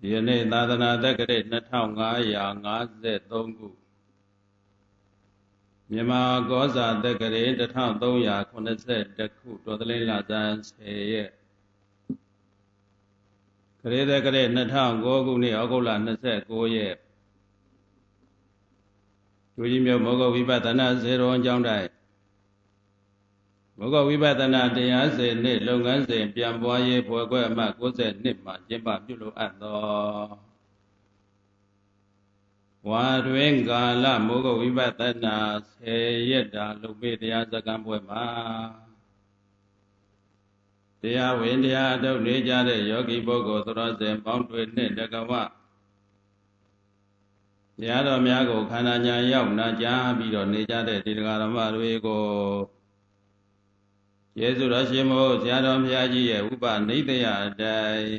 ယနေ့သာသနာတက္ကရာ2553ခုမြန်မာကောဇာတက္ကရာ1382ခုတော်သလင်းလဆန်း10ရက်ခရစ်တက္ကရာ2009ခုနှစ်ဩဂုတ်လ29ရက်ကျိုးကြီးမြို့မောဂဝိပဿနာဇေရောကျောင်းတိုင်းမောဂဝိပဿနာတရားစင်နှင့်လုပ်ငန်းစဉ်ပြန်ပွားရေးဖွဲ့ခွဲအမှတ်92မှာကျင်းပပြုလုပ်အပ်သောဝါတွင်ကာလမောဂဝိပဿနာ10ရက်တာလုပ်ပေးတရားစခန်းပွဲမှာတရားဝင်တရားအထုတ်နေကြတဲ့ယောဂီပုဂ္ဂိုလ်သရောဇဉ်ပေါင်းတွေနှင့်တကဝတရားတော်များကိုခန္ဓာညာရောက်နာကြားပြီးတော့နေကြတဲ့ဒီတရားဓမ္မတွေကိုယေရှုတော်ရှင်မို့ဆရာတော်ဘုရားကြီးရဲ့ဥပနိဒယအတိုင်း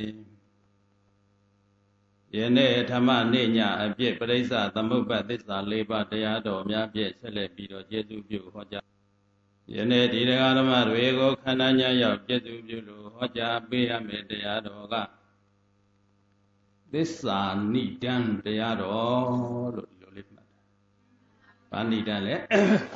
ယနေ့ဓမ္မနေ့ညအပြည့်ပရိစ္ဆသမုပ္ပါသစ္စာ၄ပါးတရားတော်များပြည့်ဆက်လက်ပြီးတော့ကျေစုပြုဟောကြားယနေ့ဒီတရားဓမ္မတွေကိုခန္ဓာညာရောက်ကျေစုပြုလို့ဟောကြားပေးရမယ်တရားတော်ကသစ္စာနိဒံတရားတော်လို့ဒီလိုလေးမှတ်တာ။ဘာနိဒံလဲ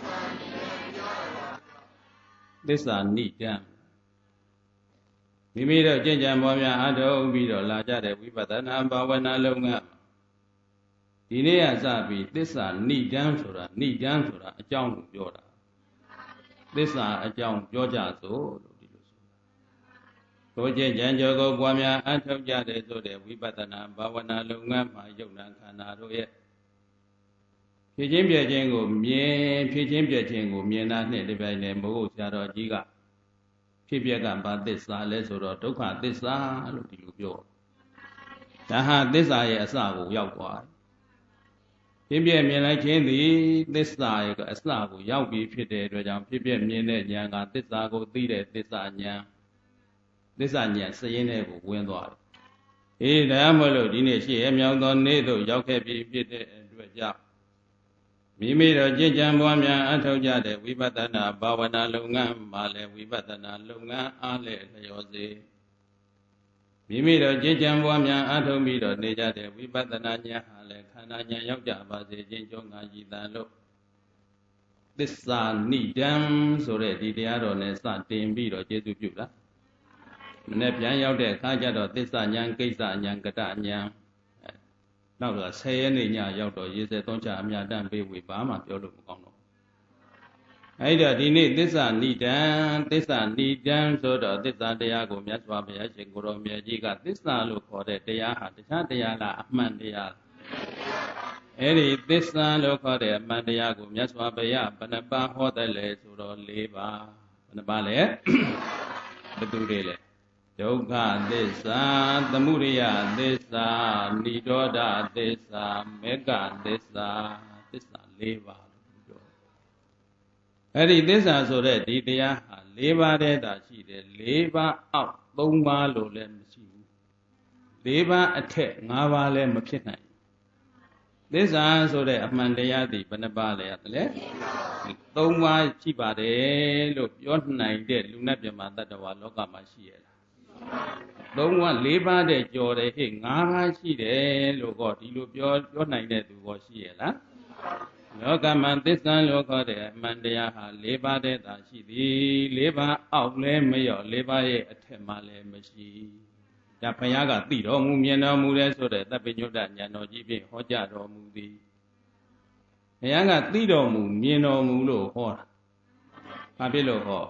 သစ္စာနိဒံမိမိတို့ကျင့်ကြံပွားများအားထုတ်ပြီးတော့လာကြတဲ့ဝိပဿနာဘာဝနာလုပ်ငန်းဒီနေ့ကစပြီးသစ္စာနိဒံဆိုတာအကြောင်းကိုပြောတာသစ္စာအကြောင်းပြောကြစို့လို့ဒီလိုဆိုတာကိုကျင့်ကြံကြောကိုပွားများအားထုတ်ကြတဲ့ဆိုတဲ့ဝိပဿနာဘာဝနာလုပ်ငန်းမှာယုတ်နာခန္ဓာတို့ရဲ့ဖြစ်ချင်းပြည့်ချင်းကိုမြင်ဖြစ်ချင်းပြည့်ချင်းကိုမြင်တာနဲ့ဒီပိုင်းနဲ့မိုးဆရာတော်ကြီးကဖြစ်ပြက်ကဘာသစ္စာလဲဆိုတော့ဒုက္ခသစ္စာလို့ဒီလိုပြောဒါဟာသစ္စာရဲ့အစကိုရောက်သွားဖြစ်ပြက်မြင်လိုက်ခြင်းသည်သစ္စာရဲ့အစကိုရောက်ပြီးဖြစ်တဲ့အတွက်ကြောင့်ဖြစ်ပြက်မြင်တဲ့ဉာဏ်ကသစ္စာကိုသိတဲ့သစ္စာဉာဏ်စရင်းတဲ့ကိုဝင်သွားတယ်ဒါမှမဟုတ်ဒီနေ့ရှိရမြောက်သောနေ့သို့ရောက်ခဲ့ပြီးဖြစ်တဲ့အတွက်ကြောင့်မိမိတို့ကျင့်ကြံပွားများအထောက်ကြတဲ့ဝိပဿနာဘာဝနာလုပ်ငန်းမှာလည်းဝိပဿနာလုပ်ငန်းအားလည်းလျော်စေမိမိတို့ကျင့်ကြံပွားများအထောက်ပြီးတော့နေကြတဲ့ဝိပဿနာဉာဏ်ဟာလည်းခန္ဓာဉာဏ်ရောက်ကြပါစေခြင်းကြောင့်ငါရည်တန်လို့သစ္စာနိဒံဆိုတဲ့ဒီတရားတော်နဲ့စတင်ပြီးတော့ကျေစုပြုလားမနေ့ပြန်ရောက်တဲ့အခါကျတော့သစ္စာဉာဏ်ကိစ္စဉာဏ်ကတဉာဏ်နောက်တော့10ရက်နေ့ညရောက်တော့ရေစက်သုံးချအမြတ်တမ်းပေးဝေဘာမှပြောလို့မကောင်းတော့အဲ့ဒါဒီနေ့သစ္စာနိဒံဆိုတော့သစ္စာတရားကိုမြတ်စွာဘုရားရှင်ကိုရောမြတ်ကြီးကသစ္စာလို့ခေါ်တဲ့တရားဟာတခြားတရားလားအမှန်တရားအဲ့ဒီသစ္စာလို့ခေါ်တဲ့အမှန်တရားကိုမြတ်စွာဘုရားဘယ်နှပါးဟောတယ်လဲဆိုတော့၄ပါးဘယ်နှပါးလဲဘယ်သူတွေလဲဒုက္ခသစ္စာသမုဒယသစ္စာနိရောဓသစ္စာမေဃသစ္စာသစ္စာ၄ပါးလို့ပြောအဲ့ဒီသစ္စာဆိုတဲ့ဒီတရားဟာ၄ပါးတည်းသာရှိတယ်၄ပါးအောက်၃ပါးလို့လည်းမရှိဘူး၄ပါးအထက်၅ပါးလည်းမဖြစ်နိုင်သစ္စာဆိုတဲ့အမှန်တရားသည်ဘယ်နှပါးလဲရတယ်၃ပါးရှိပါတယ်လို့ပြောနိုင်တဲ့လူနဲ့ပြမတ္တဝါလောကမှာရှိရလားသုံးပါး၄ပါးတဲ့ကြော်တယ်ဟဲ့၅ပါးရှိတယ်လို့ဟောဒီလိုပြောနိုင်တဲ့သူဟောရှိရဲ့လားလောကမှာသစ္စာလို့ခေါ်တဲ့အမှန်တရားဟာ၄ပါးတဲ့သာရှိသည်၄ပါးအောက်လည်းမရော၄ပါးရဲ့အထက်မှာလည်းမရှိဒါဘုရားကသိတော်မူမြင်တော်မူတဲ့ဆိုတဲ့သဗ္ဗညုတဉာဏ်တော်ကြီးဖြင့်ဟောကြားတော်မူသည်ဘုရားကသိတော်မူမြင်တော်မူလို့ဟောတာဘာဖြစ်လို့ဟော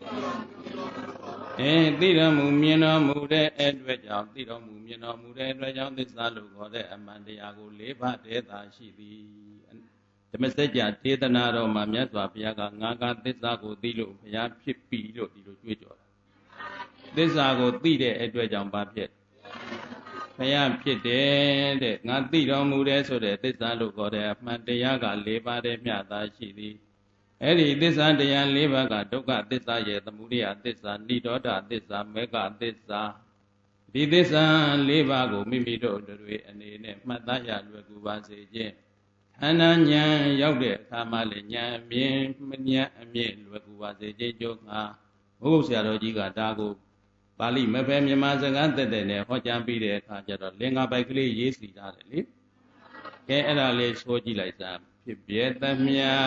သိတော်မူမြင်တော်မူတဲ့အတွက်ကြောင့်သိတော်မူမြင်တော်မူတဲ့အတွက်ကြောင့်သစ္စာလို့ခေါ်တဲ့အမှန်တရားကို၄ပါးတည်းသာရှိသည်ဓမ္မစကြာဒေသနာတော်မှာမြတ်စွာဘုရားကငါကသစ္စာကိုသိလို့ဘုရားဖြစ်ပြီလို့ဒီလိုကြွေးကြော်တာသစ္စာကိုသိတဲ့အတွက်ကြောင့်ဘာဖြစ်ဘုရားဖြစ်တယ်တဲ့ငါသိတော်မူတဲ့ဆိုတဲ့သစ္စာလို့ခေါ်တဲ့အမှန်တရားက၄ပါးတည်းမျှသာရှိသည်အဲ့ဒီသစ္စာတရား၄ပါးကဒုက္ခသစ္စာရဲ့သမုဒယသစ္စာနိရောဓသစ္စာမေဃသစ္စာဒီသစ္စာ၄ပါးကိုမိမိတို့တွေအနေနဲ့မှတ်သားရလွယ်ကူပါစေခြင်းခန္ဓာဉာဏ်ရောက်တဲ့အခါမှလည်းဉာဏ်အမြင်လွယ်ကူပါစေခြင်းကြောင့်ငါဘုရားဆရာတော်ကြီးကဒါကိုပါဠိမဖဲမြန်မာစကားတက်တဲ့နဲ့ဟောကြားပြီးတဲ့အခါကျတော့လင်္ကာပိုက်ကလေးရေးစီထားတယ်လေကဲအဲ့ဒါလေးဆိုကြည့်လိုက်စမ်းဖြစ်ပြသမျှ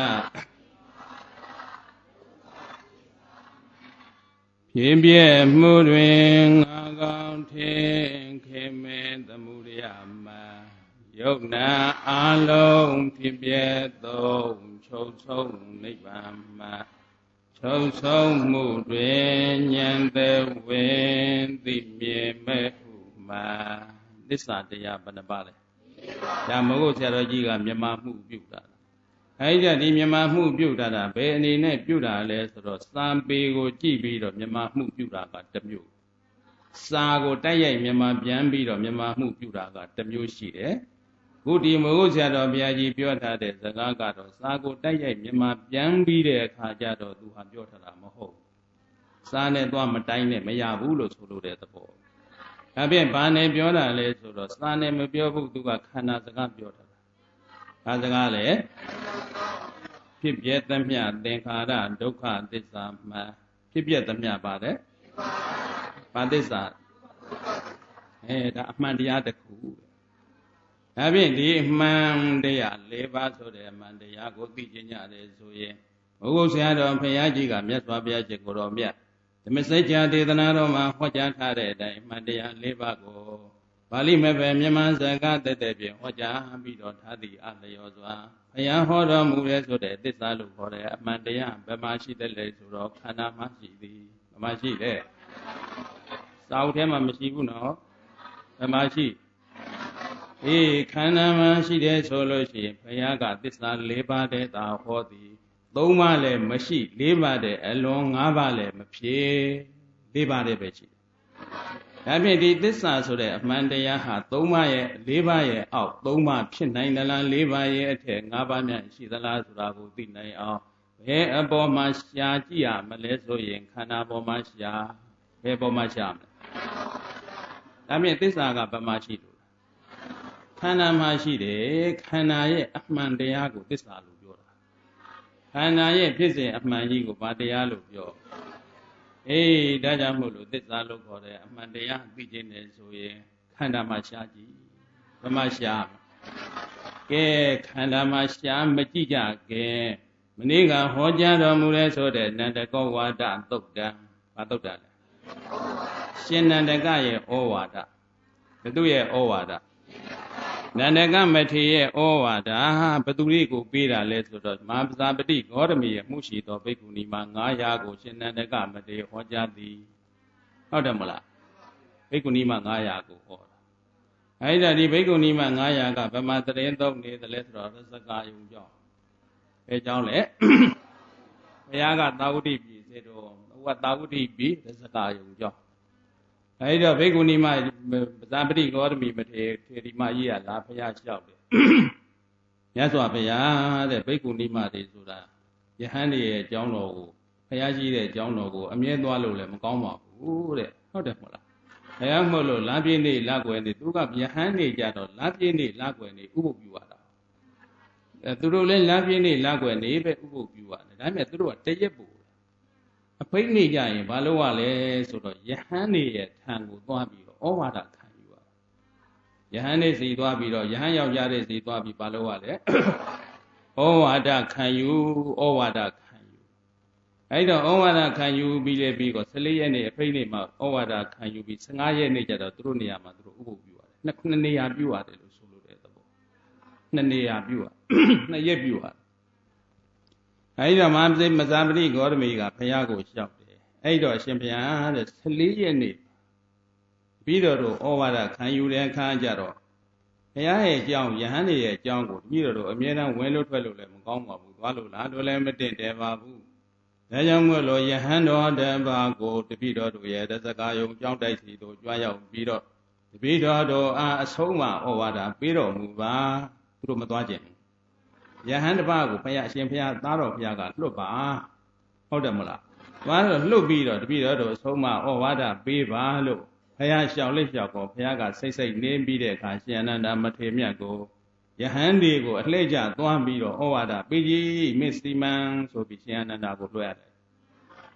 ဖြစ်ပြမှုတွင်ငါကောင်းထင်ခေမေသမှုရိယမယုတ်နာအလုံးဖြစ်ပြသုံးချုပ်ဆုံးနိဗ္ဗာန်မှာချုပ်ဆုံးမှုတွင်ဉာဏ်သက်ဝင်သိမြင်မဲ့ဥမှာသစ္စာတရားဘယ်နှပါလဲဒါမဟုတ်ဆရာတော်ကြီးကမြန်မာမှုပြုတာအဲဒီကဒီမြန်မာမှုပြုတာဘယ်အနေနဲ့ပြုတာလဲဆိုတော့စာပေကိုကြည့်ပြီးတော့မြန်မာမှုပြုတာကတစ်မျိုးစာကိုတိုက်ရိုက်မြန်မာပြန်ပြီးတော့မြန်မာမှုပြုတာကတစ်မျိုးရှိတယ်ခုဒီမဟုတ်ဆရာတော်ဘုရားကြီးပြောထားတဲ့စကားကတော့စာကိုတိုက်ရိုက်မြန်မာပြန်ပြီးတဲ့အခါကျတော့သူဟာပြောထားတာမဟုတ်စာနဲ့သွားမတိုင်းနဲ့မရဘူးလို့ဆိုလိုတဲ့သဘောဒါဖြင့်ဘာနဲ့ပြောတာလဲဆိုတော့စာနဲ့မပြောဘူးသူကခန္ဓာစကားပြောထားတာဘာစကားလဲဖြစ်ပြသမျှသင်္ခါရဒုက္ခသစ္စာမှဖြစ်ပြသမျှပါတယ်ဘာသစ္စာဒါအမှန်တရားတစ်ခုဒါဖြင့်ဒီအမှန်တရား၄ပါးဆိုတဲ့အမှန်တရားကိုသိကျင်ကြတယ်ဆိုရင်ဘုရားဆရာတော်ဘုရားကြီးကမြတ်စွာဘုရားရှင်ကိုယ်တော်မြတ်ဓမ္မစကြာဒေသနာတော်မှာဟောကြားထားတဲ့အတိုင်းအမှန်တရား၄ပါးကိုပါဠိမပဲမြန်မာစကားတက်တဲ့ပြင်ဟောကြားပြီးတော့ထားသည်အလျော်စွာဘုရားဟောတော်မူရဲဆိုတဲ့သစ္စာလို့ခေါ်တဲ့အမှန်တရားဘယ်မှာရှိတယ်လဲဆိုတော့ခန္ဓာမှာရှိသည်ဘယ်မှာရှိလဲစာအုပ်ထဲမှာမရှိဘူးနော်ဘယ်မှာရှိခန္ဓာမှာရှိတယ်ဆိုလို့ရှိရင်ဘုရားကသစ္စာ၄ပါးတည်းသာဟောသည်၃ပါးလည်းမရှိ၄ပါးတည်းအလွန်၅ပါးလည်းမဖြစ်၄ပါးတည်းပဲရှိဒါဖြင့်ဒီသစ္စာဆိုတဲ့အမှန်တရားဟာ၃ပါးရဲ့၄ပါးရဲ့အောက်၃ပါးဖြစ်နိုင်သလား၄ပါးရဲ့အထက်၅ပါးများရှိသလားဆိုတာကိုသိနိုင်အောင်ဘယ်အပေါ်မှာရှားကြည့်ရမလဲဆိုရင်ခန္ဓာပေါ်မှာရှားဘယ်ပေါ်မှာရှားမလဲဒါဖြင့်သစ္စာကဘယ်မှာရှိလို့ခန္ဓာမှာရှိတယ်ခန္ဓာရဲ့အမှန်တရားကိုသစ္စာလို့ပြောတာခန္ဓာရဲ့ဖြစ်စဉ်အမှန်ကြီးကိုဘာတရားလို့ပြောဒါကြောင့်မို့လို့သစ္စာလို့ခေါ်တယ်အမှန်တရားသိခြင်းနဲ့ဆိုရင်ခန္ဓာမှာရှားကြည့်ဘယ်မှာရှားကဲခန္ဓာမှာရှားမကြည့်ကြခင်မနေ့ကဟောကြားတော်မူတဲ့ဆိုတဲ့နန္ဒကောဝါဒသုတ်တံဘာသုတ်တံလဲရှင်နန္ဒကရဲ့ဩဝါဒဘသူရဲ့ဩဝါဒနန္ဒကမထေရရဲ့ဩဝါဒဘသူလေးကိုပေးတာလဲဆိုတော့မဟာပဇာပတိဂေါတမီရဲ့မှုရှိသောဘိက္ခုနီမှာ900ကိုရှင်နန္ဒကမထေရဟောကြားသည်ဟုတ်တယ်မလားဘိက္ခုနီမှာ900ကိုဟောတာအဲ့ဒါဒီဘိက္ခုနီမှာ900ကဗမာတရင်သုံးနေတယ်လဲဆိုတော့ရစကာယုံကြောင့်အဲကြောင့်လေဘုရားကသာဝတိပြည်စေတော်ဟိုကသာဝတိပြည်ရစကာယုံကြောင့်အဲဒီတော့ဘိက္ခုနီမဇာပတိဂေါတမီမထေရီမကြီးကလာဘုရားလျှောက်တယ်မြတ်စွာဘုရားတဲ့ဘိက္ခုနီမတွေဆိုတာယဟန်တွေရဲ့အကြောင်းတော်ကိုဘုရားရှိတဲ့အကြောင်းတော်ကိုအမြဲသွားလို့လည်းမကောင်းပါဘူးတဲ့ဟုတ်တယ်မဟုတ်လားဘုရားမို့လို့လမ်းပြင်းနေလကွယ်နေသူကယဟန်တွေကြတော့လမ်းပြင်းနေလကွယ်နေဥပုပ်ပြုရတာသူတို့လည်းလမ်းပြင်းနေလကွယ်နေပဲဥပုပ်ပြုရတယ်ဒါပေမဲ့သူတို့ကတရက်ပို့အဖိတ်နေကြရင်ဘာလို့ လဲဆိုတော့ယဟန်နေရဲ့ထံကိုသွားပြီးတော့ဩဝါဒခံယူရယဟန်နေစီသွားပြီးတော့ယဟန်ယောက်ျားတဲ့စီသွားပြီးဘာလို့ လဲဩဝါဒခံယူဩဝါဒခံယူအဲ့တော့ဩဝါဒခံယူပြီးလေပြီးတော့14ရက်နေ့အဖိတ်နေမှာဩဝါဒခံယူပြီး15ရက်နေ့ကျတော့သူတို့နေရာမှာသူတို့ဥပုပ်ပြုရတယ်နှစ်နေရာပြုရတယ်လို့ဆိုလို့တဲ့သဘောနှစ်နေရာပြုရနှစ်ရက်ပြုရအဲဒီတော့မဇာပတိဂေါတမီကဘုရားကိုလျှောက်တယ်အဲဒီတော့အရှင်ဘုရားတဲ့14ရက်နေ့ပြီးတော့ဩဝါဒခံယူတဲ့အခါကျတော့ဘုရားရဲ့အကြောင်းယဟန်ရဲ့အကြောင်းကိုပြီးတော့အမြဲတမ်းဝင်လို့ထွက်လို့လည်းမကောင်းပါဘူးသွားလို့လားလို့လည်းမတင်တယ်ပါဘူးဒါကြောင့်မို့လို့ယဟန်တော်တပါးကိုတပိတော်တို့ရဲ့တသကာယုံကြောင်းတိုက်စီတို့ကြွားရောက်ပြီးတော့တပိတော်တို့အားအဆုံးမဩဝါဒပေးတော်မူပါသူတို့မသွားကြဘူးယဟန်တပါးကိုဘုရားအရှင်ဘုရားသားတော်ဘုရားကလွတ်ပါဟုတ်တယ်မလားသွားတော့လွတ်ပြီးတော့တပိတော်တို့အဆုံးမဩဝါဒပေးပါလို့ဘုရားလျှောက်လက်လျှောက်ကောဘုရားကစိတ်စိတ်နေပြီးတဲ့အခါရှင်အနန္ဒမထေရမြတ်ကိုယဟန်ဒီကိုအလှည့်ကျသွားပြီးတော့ဩဝါဒပေးကြီးမစ္စည်းမန်ဆိုပြီးရှင်အနန္ဒကိုလွှဲရတယ်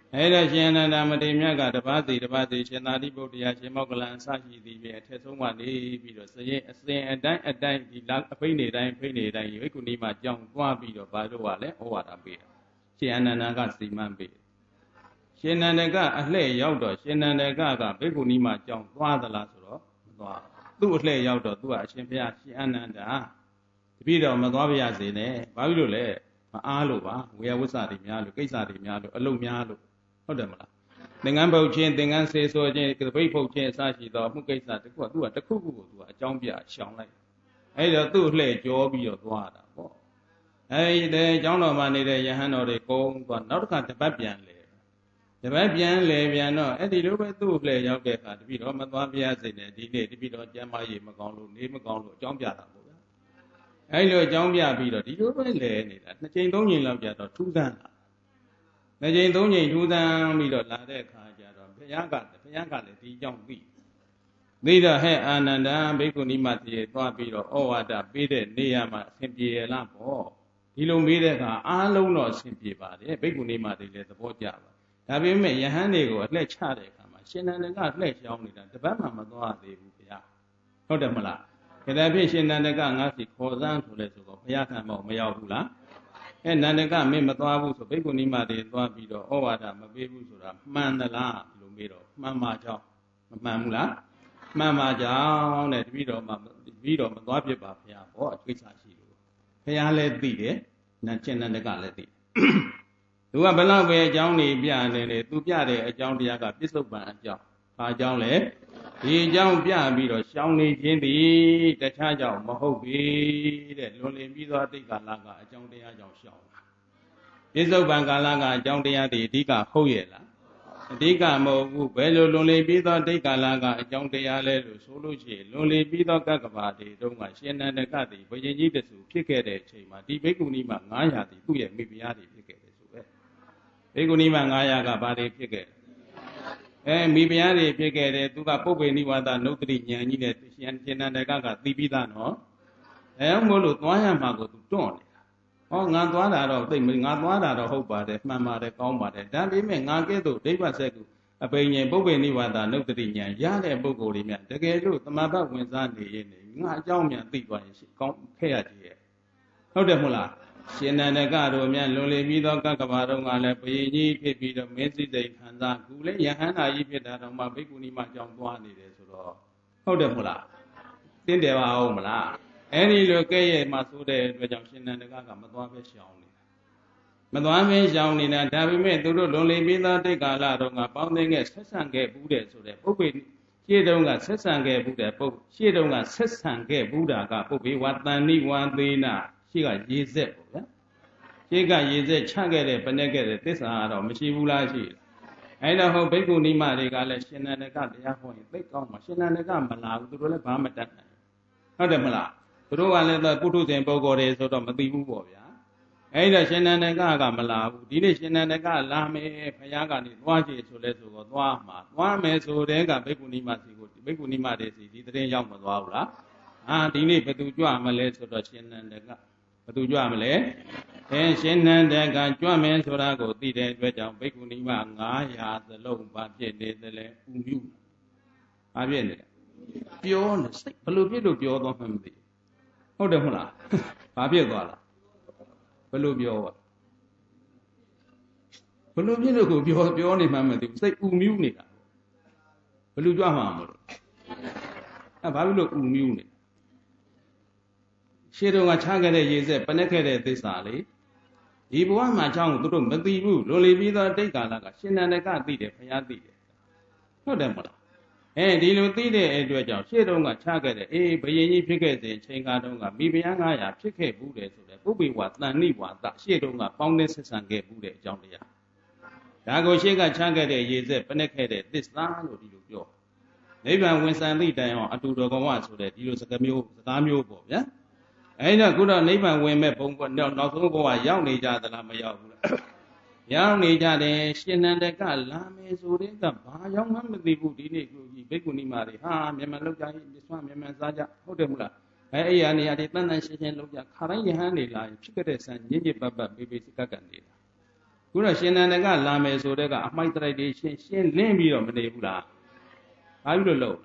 အဲ့ဒါရှင်အနန္ဒမထေရမြတ်ကတပါးစီရှင်သာရိပုတ္တရာရှင်မောက္ကလန်အစရှိသည်ဖြင့်အထက်ဆုံးကနေပြီးတော့စရင်အစဉ်အတိုင်းဒီလောက်အဖိနေတိုင်းဘိက္ခုနီမှာကြောင်းသွားပြီးတော့ဘာလို့ လဲဩဝါဒပေးတာရှင်အနန္ဒကစီမံပေးရှင်နန္ဒကအလှည့်ရောက်တော့ရှင်နန္ဒကဘိက္ခုနီမှာကြောင်းသွားသလားဆိုတော့မသွားသူ့အလှည့်ရောက်တော့သူကအရှင်ဘုရားရှင်အနန္ဒတပည့်တော်မသွားပါရစေနဲ့ဘာဖြစ်လို့လဲမအားလို့ပါဝေယဝစ္စတွေများလို့ကိစ္စတွေများလို့အလုပ်များလို့ဟုတ်တယ်မလားသင်္ကန်းပုတ်ခြင်းသင်္ကန်းဆေးဆိုခြင်းကပိတ်ဖုတ်ခြင်းအစရှိသောအမှုကိစ္စတခုကသူကတခုခုကိုသူကအကြောင်းပြရှောင်လိုက်အဲ့တော့သူ့လှည့်ကြောပြီးတော့သွားတာပေါ့အဲ့ဒီအကြောင်းတော်မှာနေတဲ့ယဟန်တော်တွေကုန်းသွားနောက်တစ်ခါတပတ်ပြန်လေပြန်တော့အဲ့ဒီလိုပဲသူ့လှည့်ရောက်တဲ့အခါတပည့်တော်မသွားပြရစေနဲ့ဒီနေ့တပည့်တော်ကျမ်းမာရေးမကောင်းလို့နေမကောင်းလို့အကြောင်းပြတာပေါ့ဗျာအဲ့လိုအကြောင်းပြပြီးတော့ဒီလိုပဲလဲနေတာ2ချိန်3ချိန်လောက်ကြာတော့ထူးဆန်းလာ2ချိန်3ချိန်ထူးဆန်းပြီးတော့လာတဲ့အခါကျတော့ဘုရားကလည်းဒီအကြောင်းသိတော့ဟဲ့အာနန္ဒဘိက္ခုနီမတိသွားပြီးတော့ဩဝါဒပေးတဲ့နေရာမှာအဆင်ပြေရလားပေါ့ဒီလိုမေးတဲ့အခါအားလုံးတော့အဆင်ပြေပါတယ်ဘိက္ခုနီမတိလည်းသဘောကျပါဒါပေမဲ့ယဟန်တွေကိုအလှည့်ချတဲ့အခါမှာရှင်နန္ဒကလှည့်ချောင်းနေတာတပတ်မှမသွားသေးဘူးဗျာဟုတ်တယ်မလားဒါဖြစ်ရှင်နန္ဒကငါစီခေါ်စမ်းဆိုလဲဆိုတော့ဘုရားခံမရောက်ဘူးလားနန္ဒကမင်းမသွားဘူးဆိုဘိက္ခုနီမတွေသွားပြီးတော့ဩဝါဒမပေးဘူးဆိုတာမှန်သလားဒီလိုမေးတော့မှန်ပါကြောင်းမမှန်ဘူးလားမှန်ပါကြောင်းတဲ့တပည့်တော်မသွားဖြစ်ပါဘုရားဟောအကိစ္စရှိလို့ဘုရားလည်းသိတယ်ရှင်နန္ဒကလည်းသိတယ်သူကဘလောက်ပဲအကြောင်းနေပြနေတယ်သူပြတဲ့အကြောင်းတရားကပြစ္ဆုတ်ပံအကြောင်းဘာအကြောင်းလဲဒီအကြောင်းပြပြီးတော့ရှောင်းနေခြင်းသည်တခြားကြောင့်မဟုတ်ပြီတဲ့လွန်လင်ပြီးသောအတိတ်ကာလကအကြောင်းတရားကြောင့်ရှောင်းတာပြစ္ဆုတ်ပံကာလကအကြောင်းတရားတွေအဓိကဟုတ်ရဲ့လားအဓိကမဟုတ်ဘူးဘယ်လိုလွန်လင်ပြီးသောအတိတ်ကာလကအကြောင်းတရားလဲလို့ဆိုလို့ရှိရင်လွန်လင်ပြီးသောကကဘာတွေတုန်းကရှင်နန္ဒကတိဘုရင်ကြီးတဆူဖြစ်ခဲ့တဲ့အချိန်မှာဒီဘိက္ခုနီမ900တိသူ့ရဲ့မိဖုရားတွေဖြစ်ခဲ့တယ်ဆိုပဲဘိက္ခုနီမ900ကဘာတွေဖြစ်ခဲ့မိဖုရားတွေဖြစ်ခဲ့တယ်သူကပုပ္ပေနိဝါဒနုတ္တိဉာဏ်ကြီးနဲ့ရှင်နန္ဒကသိပြီးသားနော်မို့လို့သွားရမှာကိုသူတွန့်နေတာဟောငါသွားတာတော့သိငါသွားတာတော့ဟုတ်ပါတယ်မှန်ပါတယ်ကောင်းပါတယ်ဒါပေမဲ့ငါကဲ့သို့ဒိဗ္ဗစက်ကူအပိဉ္ဉေပုပ္ပေနိဝါဒနုတ္တိဉာဏ်ရတဲ့ပုဂ္ဂိုလ်တွေများတကယ်လို့သမဘဝင်စားနေရင်ငါအကြောင်းများသိသွားရင်ကောင်းခဲ့ရကြရဲ့ဟုတ်တယ်မဟုတ်လားရှင်နန္ဒကတို့များလွန်လေပြီးသောကကဘာတော်ကလည်းဘုရင်ကြီးဖြစ်ပြီးတော့မင်းစည်းစိမ်ခံစားကူလည်းယဟန္တာကြီးဖြစ်တာတော့မှဘိက္ခုနီမကြောင့်သွားနေတယ်ဆိုတော့ဟုတ်တယ်မဟုတ်လားတင်းတယ်ပါအောင်မလားအဲ့ဒီလိုကဲ့ရဲ့မှဆိုတဲ့အတွက်ကြောင့်ရှင်နန္ဒကမသွားပဲရှောင်နေတာဒါပေမဲ့သူတို့လွန်လေပြီးသောတိတ်ကာလတော့ကပေါင်းသိငယ်ဆက်ဆံခဲ့ဘူးတဲ့ဆိုတဲ့ပုပ္ပေရှေ့တုန်းကဆက်ဆံခဲ့ဘူးတဲ့ပုပ္ရှေ့တုန်းကဆက်ဆံခဲ့ဘူးတာကပုပ္ပေဝတန်နိဝံသေးနာရှေ့ကရေစက်ပေါ့ဗျာရှေ့ကရေစက်ချခဲ့တဲ့ပနဲ့ခဲ့တဲ့သစ္စာကတော့မရှိဘူးလားရှိအဲ့တော့ဟိုဘိက္ခုနီမတွေကလည်းရှင်နန္ဒကတရားဟောရင်သိကောင်းမှာရှင်နန္ဒကမလာဘူးသူတို့လည်းဘာမှတတ်နိုင်ဟုတ်တယ်မလားသူတို့ကလည်းပုထုဇဉ်ပုဂ္ဂိုလ်တွေဆိုတော့မသိဘူးပေါ့ဗျာအဲ့တော့ရှင်နန္ဒကမလာဘူးဒီနေ့ရှင်နန္ဒကလာမယ်ဘုရားကနေသွားကြည့်ဆိုလဲဆိုတော့သွားမယ်ဆိုတဲ့ကဘိက္ခုနီမစီကိုဘိက္ခုနီမတွေစီဒီတရင်ရောက်မသွားဘူးလားဒီနေ့ဘယ်သူကြွမလဲဆိုတော့ရှင်နန္ဒကဘယ်သူကြွမလဲရှင်နန္ဒကကြွမယ်ဆိုတာကိုသိတဲ့အတွက်ကြောင့်ဘိက္ခုနီမ900သလုံးဘာဖြစ်နေသလဲဥမြူဘာဖြစ်နေလဲပြောနေစိတ်ဘလို့ဖြစ်လို့ပြောတော့မှမသိဟုတ်တယ်မဟုတ်လားဘာဖြစ်သွားလားဘလို့ပြောဘလို့ဖြစ်လို့ကိုပြောနေမှမသိဘူးစိတ်ဥမြူနေတာဘလို့ကြွမှာမလို့ဘာဖြစ်လို့ဥမြူနေရှေ့တုန်းကချခဲ့တဲ့ရေစက်ပနဲ့ခဲ့တဲ့သစ္စာလေဒီဘဝမှာအကြောင်းကိုသူတို့မသိဘူးလွန်လေပြီးသောတိတ်ကာလကရှင်နန္ဒကသိတယ်ဘုရားသိတယ်ဟုတ်တယ်မဟုတ်လားဒီလိုသိတဲ့အတွက်ကြောင့်ရှေ့တုန်းကချခဲ့တဲ့ဘုရင်ကြီးဖြစ်ခဲ့စဉ်ချိန်ကားတုန်းကမိဖုရား900ဖြစ်ခဲ့ဘူးတယ်ဆိုတဲ့ပုပ္ပေဝတန်နိဝါဒရှေ့တုန်းကပေါင်းတဲ့ဆက်ဆံခဲ့ဘူးတဲ့အကြောင်းတရားဒါကိုရှေ့ကချခဲ့တဲ့ရေစက်ပနဲ့ခဲ့တဲ့သစ္စာလို့ဒီလိုပြောနိဗ္ဗာန်ဝင်စံသည့်တိုင်အောင်အတူတော်ကောင်ဝဆိုတဲ့ဒီလိုစကားမျိုးပေါ့ဗျာအဲ့တော့ခုတော့နိဗ္ဗာန်ဝင်မဲ့ဘုံကနောက်ဆုံးဘဝရောက်နေကြသလားမရောက်ဘူးလားရောက်နေကြတယ်ရှင်နန္ဒကလာမယ်ဆိုတဲ့ကဘာရောက်မှမသိဘူးဒီနေ့ကိုကြီးဘိက္ခုနီမတွေမြန်မာလောက်ကြရင်မြစွာမြန်မာစားကြဟုတ်တယ်မလားအဲ့ရနေရာတွေတန်တန်ရှင်းရှင်းလောက်ကြခါတိုင်းယဟန်နေလာရင်ဖြစ်ခဲ့တဲ့ဆန်ညစ်ညစ်ပတ်ပတ်ပေးပေးစကတ်ကန်နေတာခုတော့ရှင်နန္ဒကလာမယ်ဆိုတဲ့ကအမိုက်တိုက်တွေရှင်းလင်းပြီးတော့မနေဘူးလားဘာဖြစ်လို့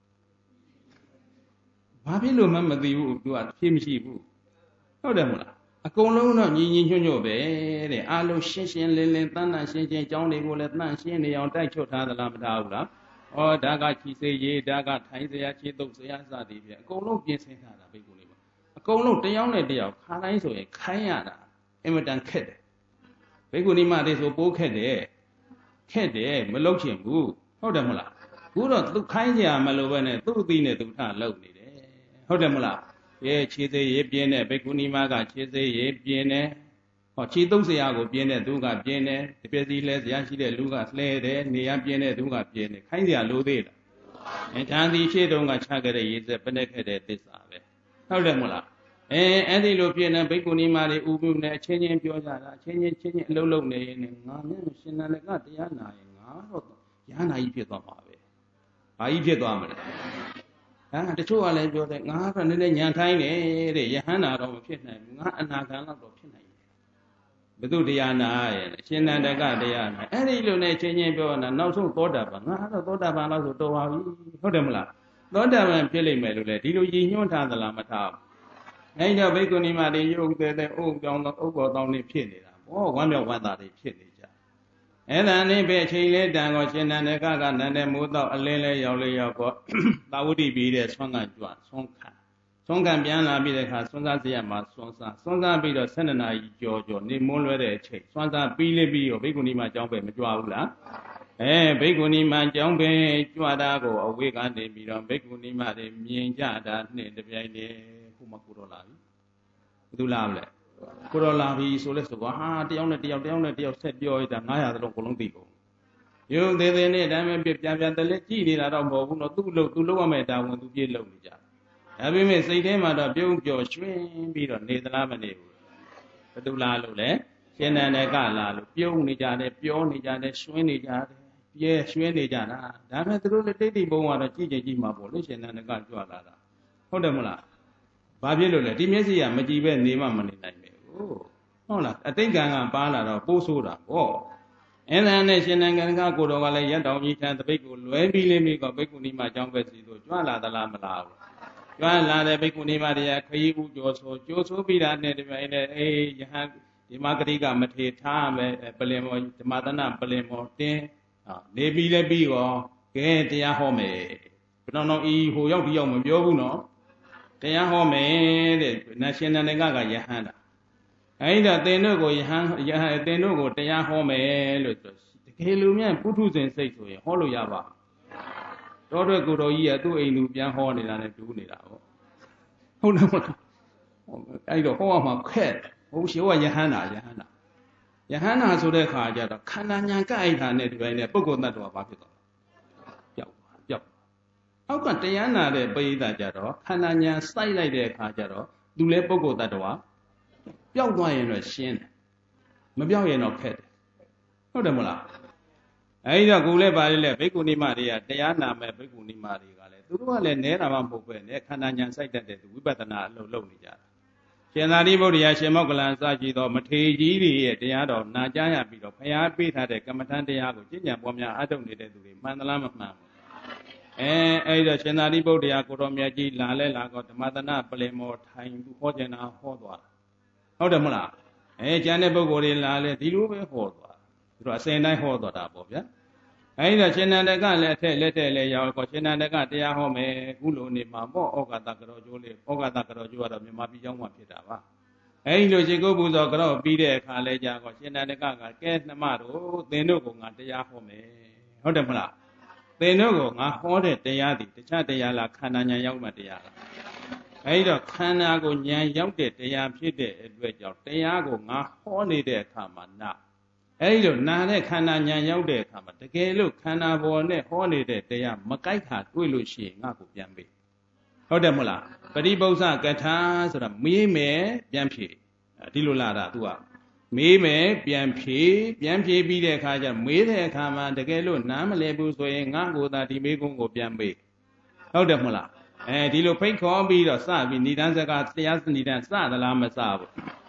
ဘာဖြစ်လို့မှမသိဘူးသူကဖြေမရှိဘူးဟုတ်တယ်မလားအကုန်လုံးတော့ညီညွတ်ပဲတဲ့အားလုံးရှင်းလင်းတန်းရှင်းကျောင်းတွေကိုလည်းတန်းရှင်းနေအောင်တိုက်ချွတ်ထားသလားမထားဘူးလားဩဒါကချီစေးရေးဒါကထိုင်းစရာခြေတုပ်စရာစသည်ဖြင့်အကုန်လုံးပြင်ဆင်ထားတာဘိက္ခုနီမှာအကုန်လုံးတယောက်နဲ့တယောက်ခါတိုင်းဆိုရင်ခိုင်းရတာအင်မတန်ခက်တယ်ဘိက္ခုနီမတွေဆိုပိုးခက်တယ်မလုပ်ချင်ဘူးဟုတ်တယ်မလားခုတော့သူခိုင်းကြမလို့ပဲနဲ့သူ့အသီးနဲ့သူထလုပ်နေတယ်ဟုတ်တယ်မလားခြေသေးရေးပြင်းတဲ့ဘိက္ခုနီမကခြေသေးရေးပြင်းတယ်ဟောခြေတုပ်စရာကိုပြင်းတဲ့သူကပြင်းတယ်တပြည့်စီလဲစရာရှိတဲ့လူကလှဲတယ်နေရပြင်းတဲ့သူကပြင်းတယ်ခိုင်းစရာလိုသေးလားတန်ဒီရှေ့တုန်းကချခဲ့တဲ့ရေးစက်ပနဲ့ခဲ့တဲ့သစ္စာပဲဟုတ်တယ်မလားအဲ့ဒီလိုဖြစ်နေဘိက္ခုနီမတွေဥပုနဲ့အချင်းချင်းပြောကြတာအချင်းချင်းအလုံးလုံးနေရင်ငါမျက်ရှင်နာလကတရားနာရင်ငါတော့ရဟန္တာကြီးဖြစ်သွားမှာပဲဘာကြီးဖြစ်သွားမလဲတချို့ကလည်းပြောတယ်ငါကတော့နည်းနည်းညံထိုင်းတယ်တဲ့ယဟန္တာတော့မဖြစ်နိုင်ဘူးငါအနာဂံတော့ဖြစ်နိုင်တယ်ဘုသူတရားနာရဲ့အရှင်နန္ဒကတရားနာအဲ့ဒီလိုနဲ့ချင်းချင်းပြောတာနောက်ဆုံးသောတာပန်ငါကတော့သောတာပန်လို့ဆိုတော်ပါပြီဟုတ်တယ်မလားသောတာပန်ဖြစ်လိမ့်မယ်လို့လေဒီလိုရည်ညွှန်းထားသလားမထားဘူးအဲ့တော့ဘိက္ခုနီမတွေရုပ်တဲ့အုပ်ကြောင်းတော့ဥပ္ပောတောင်းနေဖြစ်နေတာဘောဝမ်းမြောက်ဝမ်းသာတွေဖြစ်နေကြအဲ့ဒါနဲ့ပဲအချိန်လေးတန်ကိုရှင်နန္ဒကနန္ဒမိုးတော့အလင်းလဲရောက်တော့သာဝတိပြီးတဲ့ဆွမ်းကကြွဆွမ်းခံပြန်လာပြီးတဲ့အခါဆွမ်းစားစရမှာဆွမ်းစားပြီးတော့12နာရီကျော်နေမွန်းလွဲတဲ့အချိန်ဆွမ်းစားပြီးရောဘိက္ခုနီမကျောင်းပဲမကြွဘူးလားဘိက္ခုနီမကျောင်းပဲကြွတာကိုအဝေးကနေပြီးတော့ဘိက္ခုနီမတွေမြင်ကြတာနဲ့တပြိုင်တည်းခုမှကိုတော့လာပြီဘယ်သူလာမလဲကိုတော့လာပြီဆိုလဲဆိုတော့ဟာတယောက်နဲ့တယောက်ဆက်ပြောရတာ900သလုံးအကုန်လုံးသိကုန်ရုပ်သေးသေးနဲ့ဒါမှမဖြစ်ပြန်တလဲကြည်နေတာတော့မဟုတ်ဘူးနော်သူ့လုပ်ရမယ့်တာဝန်သူပြည့်လုပ်နေကြဒါပေမဲ့စိတ်ထဲမှာတော့ပြုံးပျော်ရွှင်ပြီးတော့နေသလားမနေဘူးဘယ်သူလာလို့လဲရှင်နန္ဒကလာလို့ပြုံးနေကြတယ်ပြောနေကြတယ်ရွှင်နေကြတယ်ရွှင်နေကြတာဒါပေမဲ့သူတို့လည်းတိတ်တိတ်ဘုံကတော့ကြည်မှာပေါ့လို့ရှင်နန္ဒကကြွလာတာဟုတ်တယ်မလားဘာဖြစ်လို့လဲဒီမျက်စိကမကြည့်ပဲနေမှမနေနိုင်ဘူးဟုတ်လားအတိတ်ကံကပါလာတော့ပိုးဆိုးတာပေါ့အဲ့ဒါနဲ့ရှင်နန္ဒကကိုတော်ကလည်းရက်တောင်ကြီးထံတပိတ်ကိုလွဲပြီးလေးမိကဘိက္ခုနီမကျောင်းပဲစီဆိုကြွလာသလားမလားဘူးကြွလာတဲ့ဘိက္ခုနီမတရားခရီးဦးကျော်ဆိုပြီးတာနဲ့ဒီပိုင်းနဲ့ယဟန်ဒီမဂရိကမထေထားမယ်ပလင်မောဓမ္မသနာပလင်မောတင်းနေပြီးလဲပြီးရောကဲတရားဟောမယ်ဘယ်တော့ဤဟိုရောက်ဒီရောက်မပြောဘူးနော်တရားဟောမယ်တဲ့နရှင်နန္ဒကယဟန်တာအဲ့ဒါသင်တို့ကိုယဟန်သင်တို့ကိုတရားဟောမယ်လို့ဆိုတကယ်လို့များပုထုဇဉ်စိတ်ဆိုရင်ဟောလို့ရပါတော်တဲ့ကိုတော်ကြီးကသူ့အိမ်သူပြန်ဟောနေတာနဲ့တူးနေတာပေါ့ဟုတ်တယ်မလားအဲ့တော့ဟောမှာခက်ဟုတ်ရှိဟောယဟန်တာဆိုတဲ့ခါကျတော့ခန္ဓာညာကအိတ်တာနဲ့ဒီပိုင်းနဲ့ပုဂ္ဂိုလ်တ attva ဘာဖြစ်သွားလဲပျောက်အောက်ကတရားနာတဲ့ပရိသတ်ကြတော့ခန္ဓာညာစိုက်လိုက်တဲ့အခါကျတော့သူလည်းပုဂ္ဂိုလ်တ attva ပျောက်သွားရင်တော့ရှင်းတယ်မပျောက်ရင်တော့ခက်တယ်ဟုတ်တယ်မလားအဲဒီတော့ကိုယ်လည်းပါလေဘိက္ခုနီမတွေကတရားနာမဲ့ဘိက္ခုနီမတွေကလည်းသူတို့ကလည်းနဲတာမှမဟုတ်ပဲနဲ့ခန္ဓာညာစိုက်တတ်တဲ့ဝိပဿနာအလုပ်လုပ်နေကြတာရှင်သာရိပုတ္တရာရှင်မောက္ကလန်စကြည်သောမထေရကြီးတွေရဲ့တရားတော်နာကြားရပြီးတော့ဘုရားပေးထားတဲ့ကမ္မထံတရားကိုကျင့်ကြံပွားများအားထုတ်နေတဲ့သူတွေမှန်သလားမမှန်ဘူးအဲဒီတော့ရှင်သာရိပုတ္တရာကိုတော်မြတ်ကြီးလာကောဓမ္မသနာပလင်မောထိုင်သူဟောကျင်တာဟောသွားဟုတ်တယ်မလားကျန်တဲ့ပုဂ္ဂိုလ်တွေလာလဲဒီလိုပဲဟောသွားသူတို့အစဉ်တိုင်းဟောသွားတာပေါ့ဗျာအဲဒီတော့ရှင်နန္ဒကလည်းအထက်လက်ထက်လည်းရောက်ကောရှင်နန္ဒကတရားဟောမယ်ခုလိုနေမှာပေါ့ဩဃတကရောကျိုးလေးဩဃတကရောကျိုးကတော့မြန်မာပြည်ကျောင်းမှာဖြစ်တာပါအဲဒီလိုရှင်ကိုပူဇော်ကြောပြီးတဲ့အခါလဲကြာကောရှင်နန္ဒကကကဲနှမတို့သင်တို့ကငါတရားဟောမယ်ဟုတ်တယ်မလားသင်တို့ကငါဟောတဲ့တရားဒီတခြားတရားလားခန္ဓာဉာဏ်ရောက်မှတရားလားအဲဒီတော့ခန္ဓာကိုဉာဏ်ရောက်တဲ့တရားဖြစ်တဲ့အတွက်ကြောင့်တရားကိုငါဟောနေတဲ့အခါမှာနာအဲဒီလိုနာတဲ့ခန္ဓာဉာဏ်ရောက်တဲ့အခါမှာတကယ်လို့ခန္ဓာပေါ်နဲ့ဟောနေတဲ့တရားမကိုက်ခါတွေ့လို့ရှိရင်ငါ့ကိုပြန်ပေးဟုတ်တယ်မဟုတ်လားပရိပု္ပ္ပစကထာဆိုတာမေးမယ်ပြန်ဖြေဒီလိုလာတာ तू ကမေးမယ်ပြန်ဖြေပြီးတဲ့အခါကျမေးတဲ့အခါမှာတကယ်လို့နားမလည်ဘူးဆိုရင်ငါ့ကိုသာဒီမေးခွန်းကိုပြန်ပေးဟုတ်တယ်မဟုတ်လားဒီလိုဖိတ်ခေါ်ပြီးတော့စပြီးဏိဒန်းစကားတရားနိဒန်းစသလားမစဘူး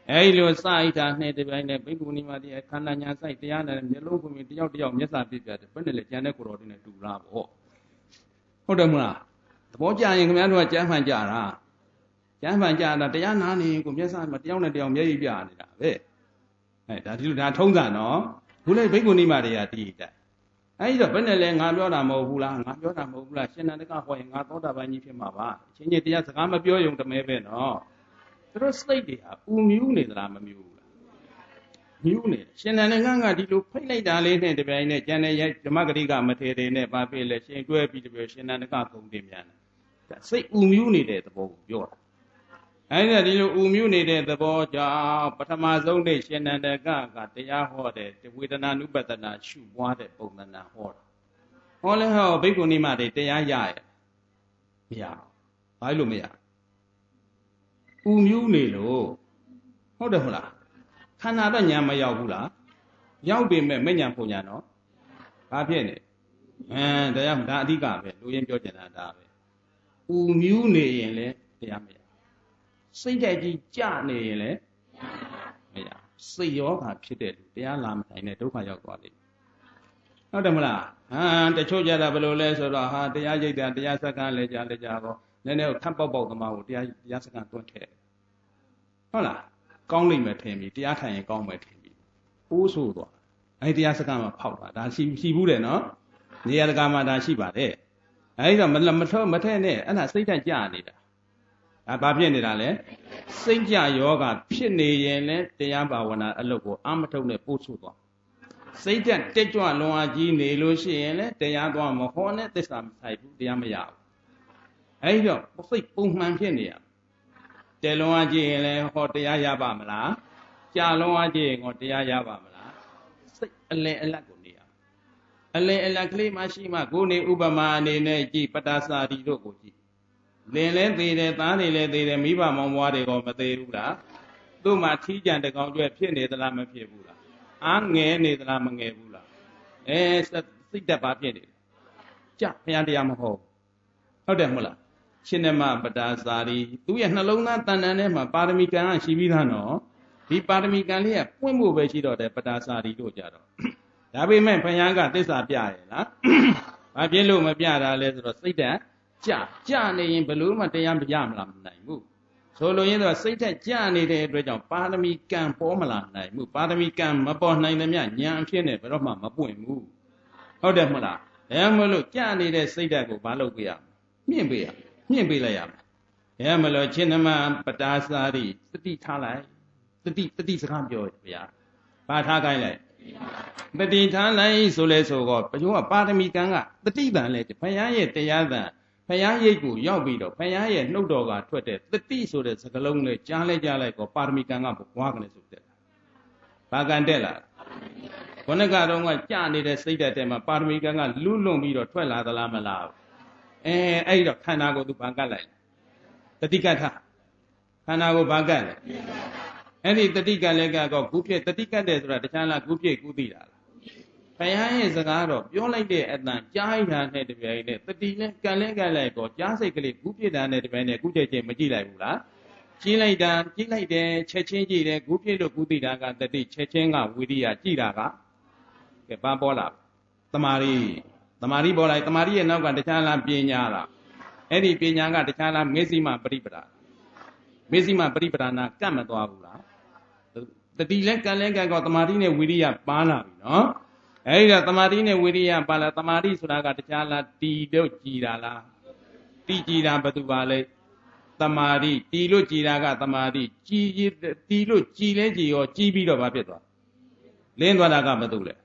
လိုစအိတာနဲ့တပြိုင်နဲ့ဘိက္ခုနီမတိခန္ဓာညာဆိုင်တရားနဲ့မျက်လုံးဖွင့်ပြီးတယောက်တယောက်မျက်စာပြပြတယ်ဘယ်နဲ့လဲကျန်တဲ့ကိုယ်တော်တွေနဲ့တူလားပေါ့ဟုတ်တယ်မလားသဘောကျရင်ခင်ဗျားတို့ကကျမ်းမှန်ကြတာကျမ်းမှန်ကြတာတရားနာနေကိုမျက်စာမတယောက်နဲ့တယောက်မျက်ရည်ပြနေတာပဲဒါဒီလိုဒါထုံးစံနော်ခုလေဘိက္ခုနီမတွေကတည်တယ်တော့ဘယ်နဲ့လဲငါပြောတာမဟုတ်ဘူးလားငါပြောတာမဟုတ်ဘူးလားရှင်နန္ဒကဟောရင်ငါသောတာပန်ကြီးဖြစ်မှာပါအချင်းချင်းတရားစကားမပြောရုံတမဲပဲနော်သူတို့စိတ်တွေဟာဥမြူးနေသလားမမြူးဘူးလားမြူးနေတယ်ရှင်နန္ဒကဒီလိုဖိတ်လိုက်တာလေးနဲ့တပြိုင်နဲ့ကျန်တဲ့ဓမ္မဂရိကမထေရနဲ့ပါပြလေရှင်တွဲပြီးတပြိုင်ရှင်နန္ဒကဂုံတင်မြန်တယ်စိတ်ဥမြူးနေတဲ့သဘောကိုပြောတာဒီလိုဥမြူးနေတဲ့သဘောကြောင့်ပထမဆုံးနေ့ရှင်နန္ဒကတရားဟောတဲ့ဝေဒနာနုပတနာရှုပွားတဲ့ပုံသဏ္ဍာန်ဟောတာဟောလဲဟောဘိက္ခုနီမတွေတရားရရဲ့မရဘာလို့မရဥမြူးနေလို့ဟုတ်တယ်ဟုတ်လားခန္ဓာတော့ညာမရောက်ဘူးလားရောက်ပေမဲ့မညာပုံညာနော်ဘာဖြစ်နေတရားဒါအဓိကပဲလူရင်းပြောချင်တာဒါပဲဥမြူးနေရင်လဲတရားမရစိတ်ဓာတ်ကြီးကြနေရင်လည်းမရစိတ်ယောဂါဖြစ်တဲ့လူတရားလာမနိုင်တဲ့ဒုက္ခရောက်သွားလိမ့်ဟုတ်တယ်မလားတချို့ကြတာဘယ်လိုလဲဆိုတော့တရားရိပ်တာတရားစက္ကန့်လဲကြတော့နည်းနည်းခပ်ပေါက်ပေါက်သမားကိုတရားစက္ကန့်တွန်းထည့်ဟုတ်လားကောင်းလိမ့်မယ်ထင်ပြီးတရားထိုင်ရင်ကောင်းမယ်ထင်ပြီးပိုးဆိုးသွားတရားစက္ကန့်မှာဖောက်တာဒါရှိဘူးတယ်နော်နေရာတကာမှာဒါရှိပါတယ်တော့မထည့်နဲ့အဲ့ဒါစိတ်ဓာတ်ကြနေတာဘာဖြစ်နေတာလဲစိတ်ကြယောဂဖြစ်နေရင်လဲတရားဘာဝနာအလုပ်ကိုအမထုတ်နဲ့ပို့ဆို့သွားစိတ်တက်တက်ကြွလွန်အားကြီးနေလို့ရှိရင်လဲတရားသွားမဟောနဲ့သစ္စာမဆိုင်ဘူးတရားမရဘူးတော့စိတ်ပုံမှန်ဖြစ်နေရတဲလွန်အားကြီးရင်လဲဟောတရားရပါမလားကြာလွန်အားကြီးရင်ဟောတရားရပါမလားစိတ်အလယ်အလတ်ကိုနေရအလယ်အလတ်ကလေးမှရှိမှကိုယ်နေဥပမာအနေနဲ့ကြည်ပတ္တစာရီတို့ကိုကြည်လင်လဲသေးတယ်သားတွေလဲသေးတယ်မိဘမောင်မွားတွေကမသေးဘူးလားသူ့မှာထီးကြံတကောင်ကျွဲဖြစ်နေသလားမဖြစ်ဘူးလားအားငယ်နေသလားမငယ်ဘူးလားစိတ်တက်ပါဖြစ်နေတယ်ကြဘုရားတရားမဟုတ်ဟုတ်တယ်မဟုတ်လားရှင်နမပတ္တာစာရီသူ့ရဲ့နှလုံးသားတန်တန်ထဲမှာပါရမီကံရှိပြီးသားနော်ဒီပါရမီကံလေးကပွင့်ဖို့ပဲရှိတော့တယ်ပတ္တာစာရီတို့ကြတော့ဒါပေမဲ့ဘုရားကသစ္စာပြရဲ့လားဘာဖြစ်လို့မပြတာလဲဆိုတော့စိတ်တက်ကြနေရင်ဘလို့မှတရားမရမလားမနိုင်ဘူးဆိုလိုရင်းတော့စိတ်ထက်ကြနေတဲ့အတွက်ကြောင့်ပါရမီကံပေါ်မလာနိုင်ဘူးပါရမီကံမပေါ်နိုင်သမျှဉာဏ်အဖြစ်နဲ့ဘယ်တော့မှမပွင့်ဘူးဟုတ်တယ်မဟုတ်လားမလို့ကြနေတဲ့စိတ်ဓာတ်ကိုမလုပ်ပြရမြင့်ပေးလိုက်ရမယ်မလို့ချင်းနမပတ္တာစာရီတတိထားလိုက်တတိစကားပြောဗျာဘာထားခိုင်းလိုက်တတိထားလိုက်ဆိုလဲဆိုတော့ဘယ်လိုကပါရမီကံကတတိတန်လဲဘုရားရဲ့တရားတန်ဘုရားရိပ်ကိုရောက်ပြီးတော့ဘုရားရဲ့နှုတ်တော်ကထွက်တဲ့တတိဆိုတဲ့စကားလုံးလေးကြားလိုက်တော့ပါရမီကံကဘွားကနေဆိုတက်လာဘာကံတက်လာခொနကတော့ကကြာနေတဲ့စိတ်ဓာတ်ထဲမှာပါရမီကံကလွတ်လွန်ပြီးတော့ထွက်လာသလားမလားအဲ့တော့ခန္ဓာကိုယ်သူဘာကတ်လိုက်တတိကတ်ခန္ဓာကိုယ်ဘာကတ်လဲအဲ့ဒီတတိကတ်လည်းကောကူပြည့်တတိကတ်တယ်ဆိုတာတခြားလားကူပြည့်ကူသိတာလားဘုရားရဲ့စကားတော့ပြောလိုက်တဲ့အတန်ကြားရတာနဲ့တပြိုင်နဲ့တတိနဲ့ကံလဲကတ်လိုက်တော့ကြားစိတ်ကလေးကူးပြစ်တာနဲ့တပြိုင်နဲ့ကူးချက်ချင်းမကြည့်လိုက်ဘူးလားကြည့်လိုက်တယ်ချက်ချင်းကြည့်တယ်ကူးပြစ်လို့ကူးသိတာကတတိချက်ချင်းကဝိရိယကြည့်တာကဘာပေါ်လာတမာရီပေါ်လိုက်တမာရီရဲ့နောက်ကတခြားလားပညာလားအဲ့ဒီပညာကတခြားလားမေစီမပရိပဒါနာကတ်မသွားဘူးလားတတိလဲကံလဲကတ်ကောတမာရီနဲ့ဝိရိယပါလာပြီနော်အဲ့ဒါတမာတိနဲ့ဝိရိယပါလားတမာတိဆိုတာကတခြားလားတီလို့ကြည်တာလားတီကြည်တာဘာတူပါလဲတမာတိတီလို့ကြည်တာကတမာတိတီလို့ကြည်လဲကြည်ရောကြည်ပြီးတော့ဘာဖြစ်သွားလင်းသွားတာကဘာတူလဲ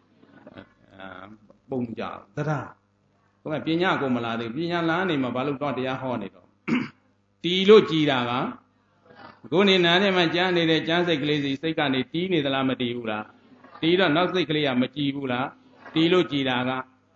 ပုံကြသရဘုရားပညာကိုမလာသေးပညာလာနေမှာဘာလို့တော့တရားဟောနေတော့တီလို့ကြည်တာကကိုယ်နေနာထဲမှာကြားနေတဲ့ကြားစိတ်ကလေးစီစိတ်ကနေတီးနေသလားမတီးဘူးလားတီးတော့နောက်စိတ်ကလေးကမကြည်ဘူးလားတီးလို့ကြည်တာက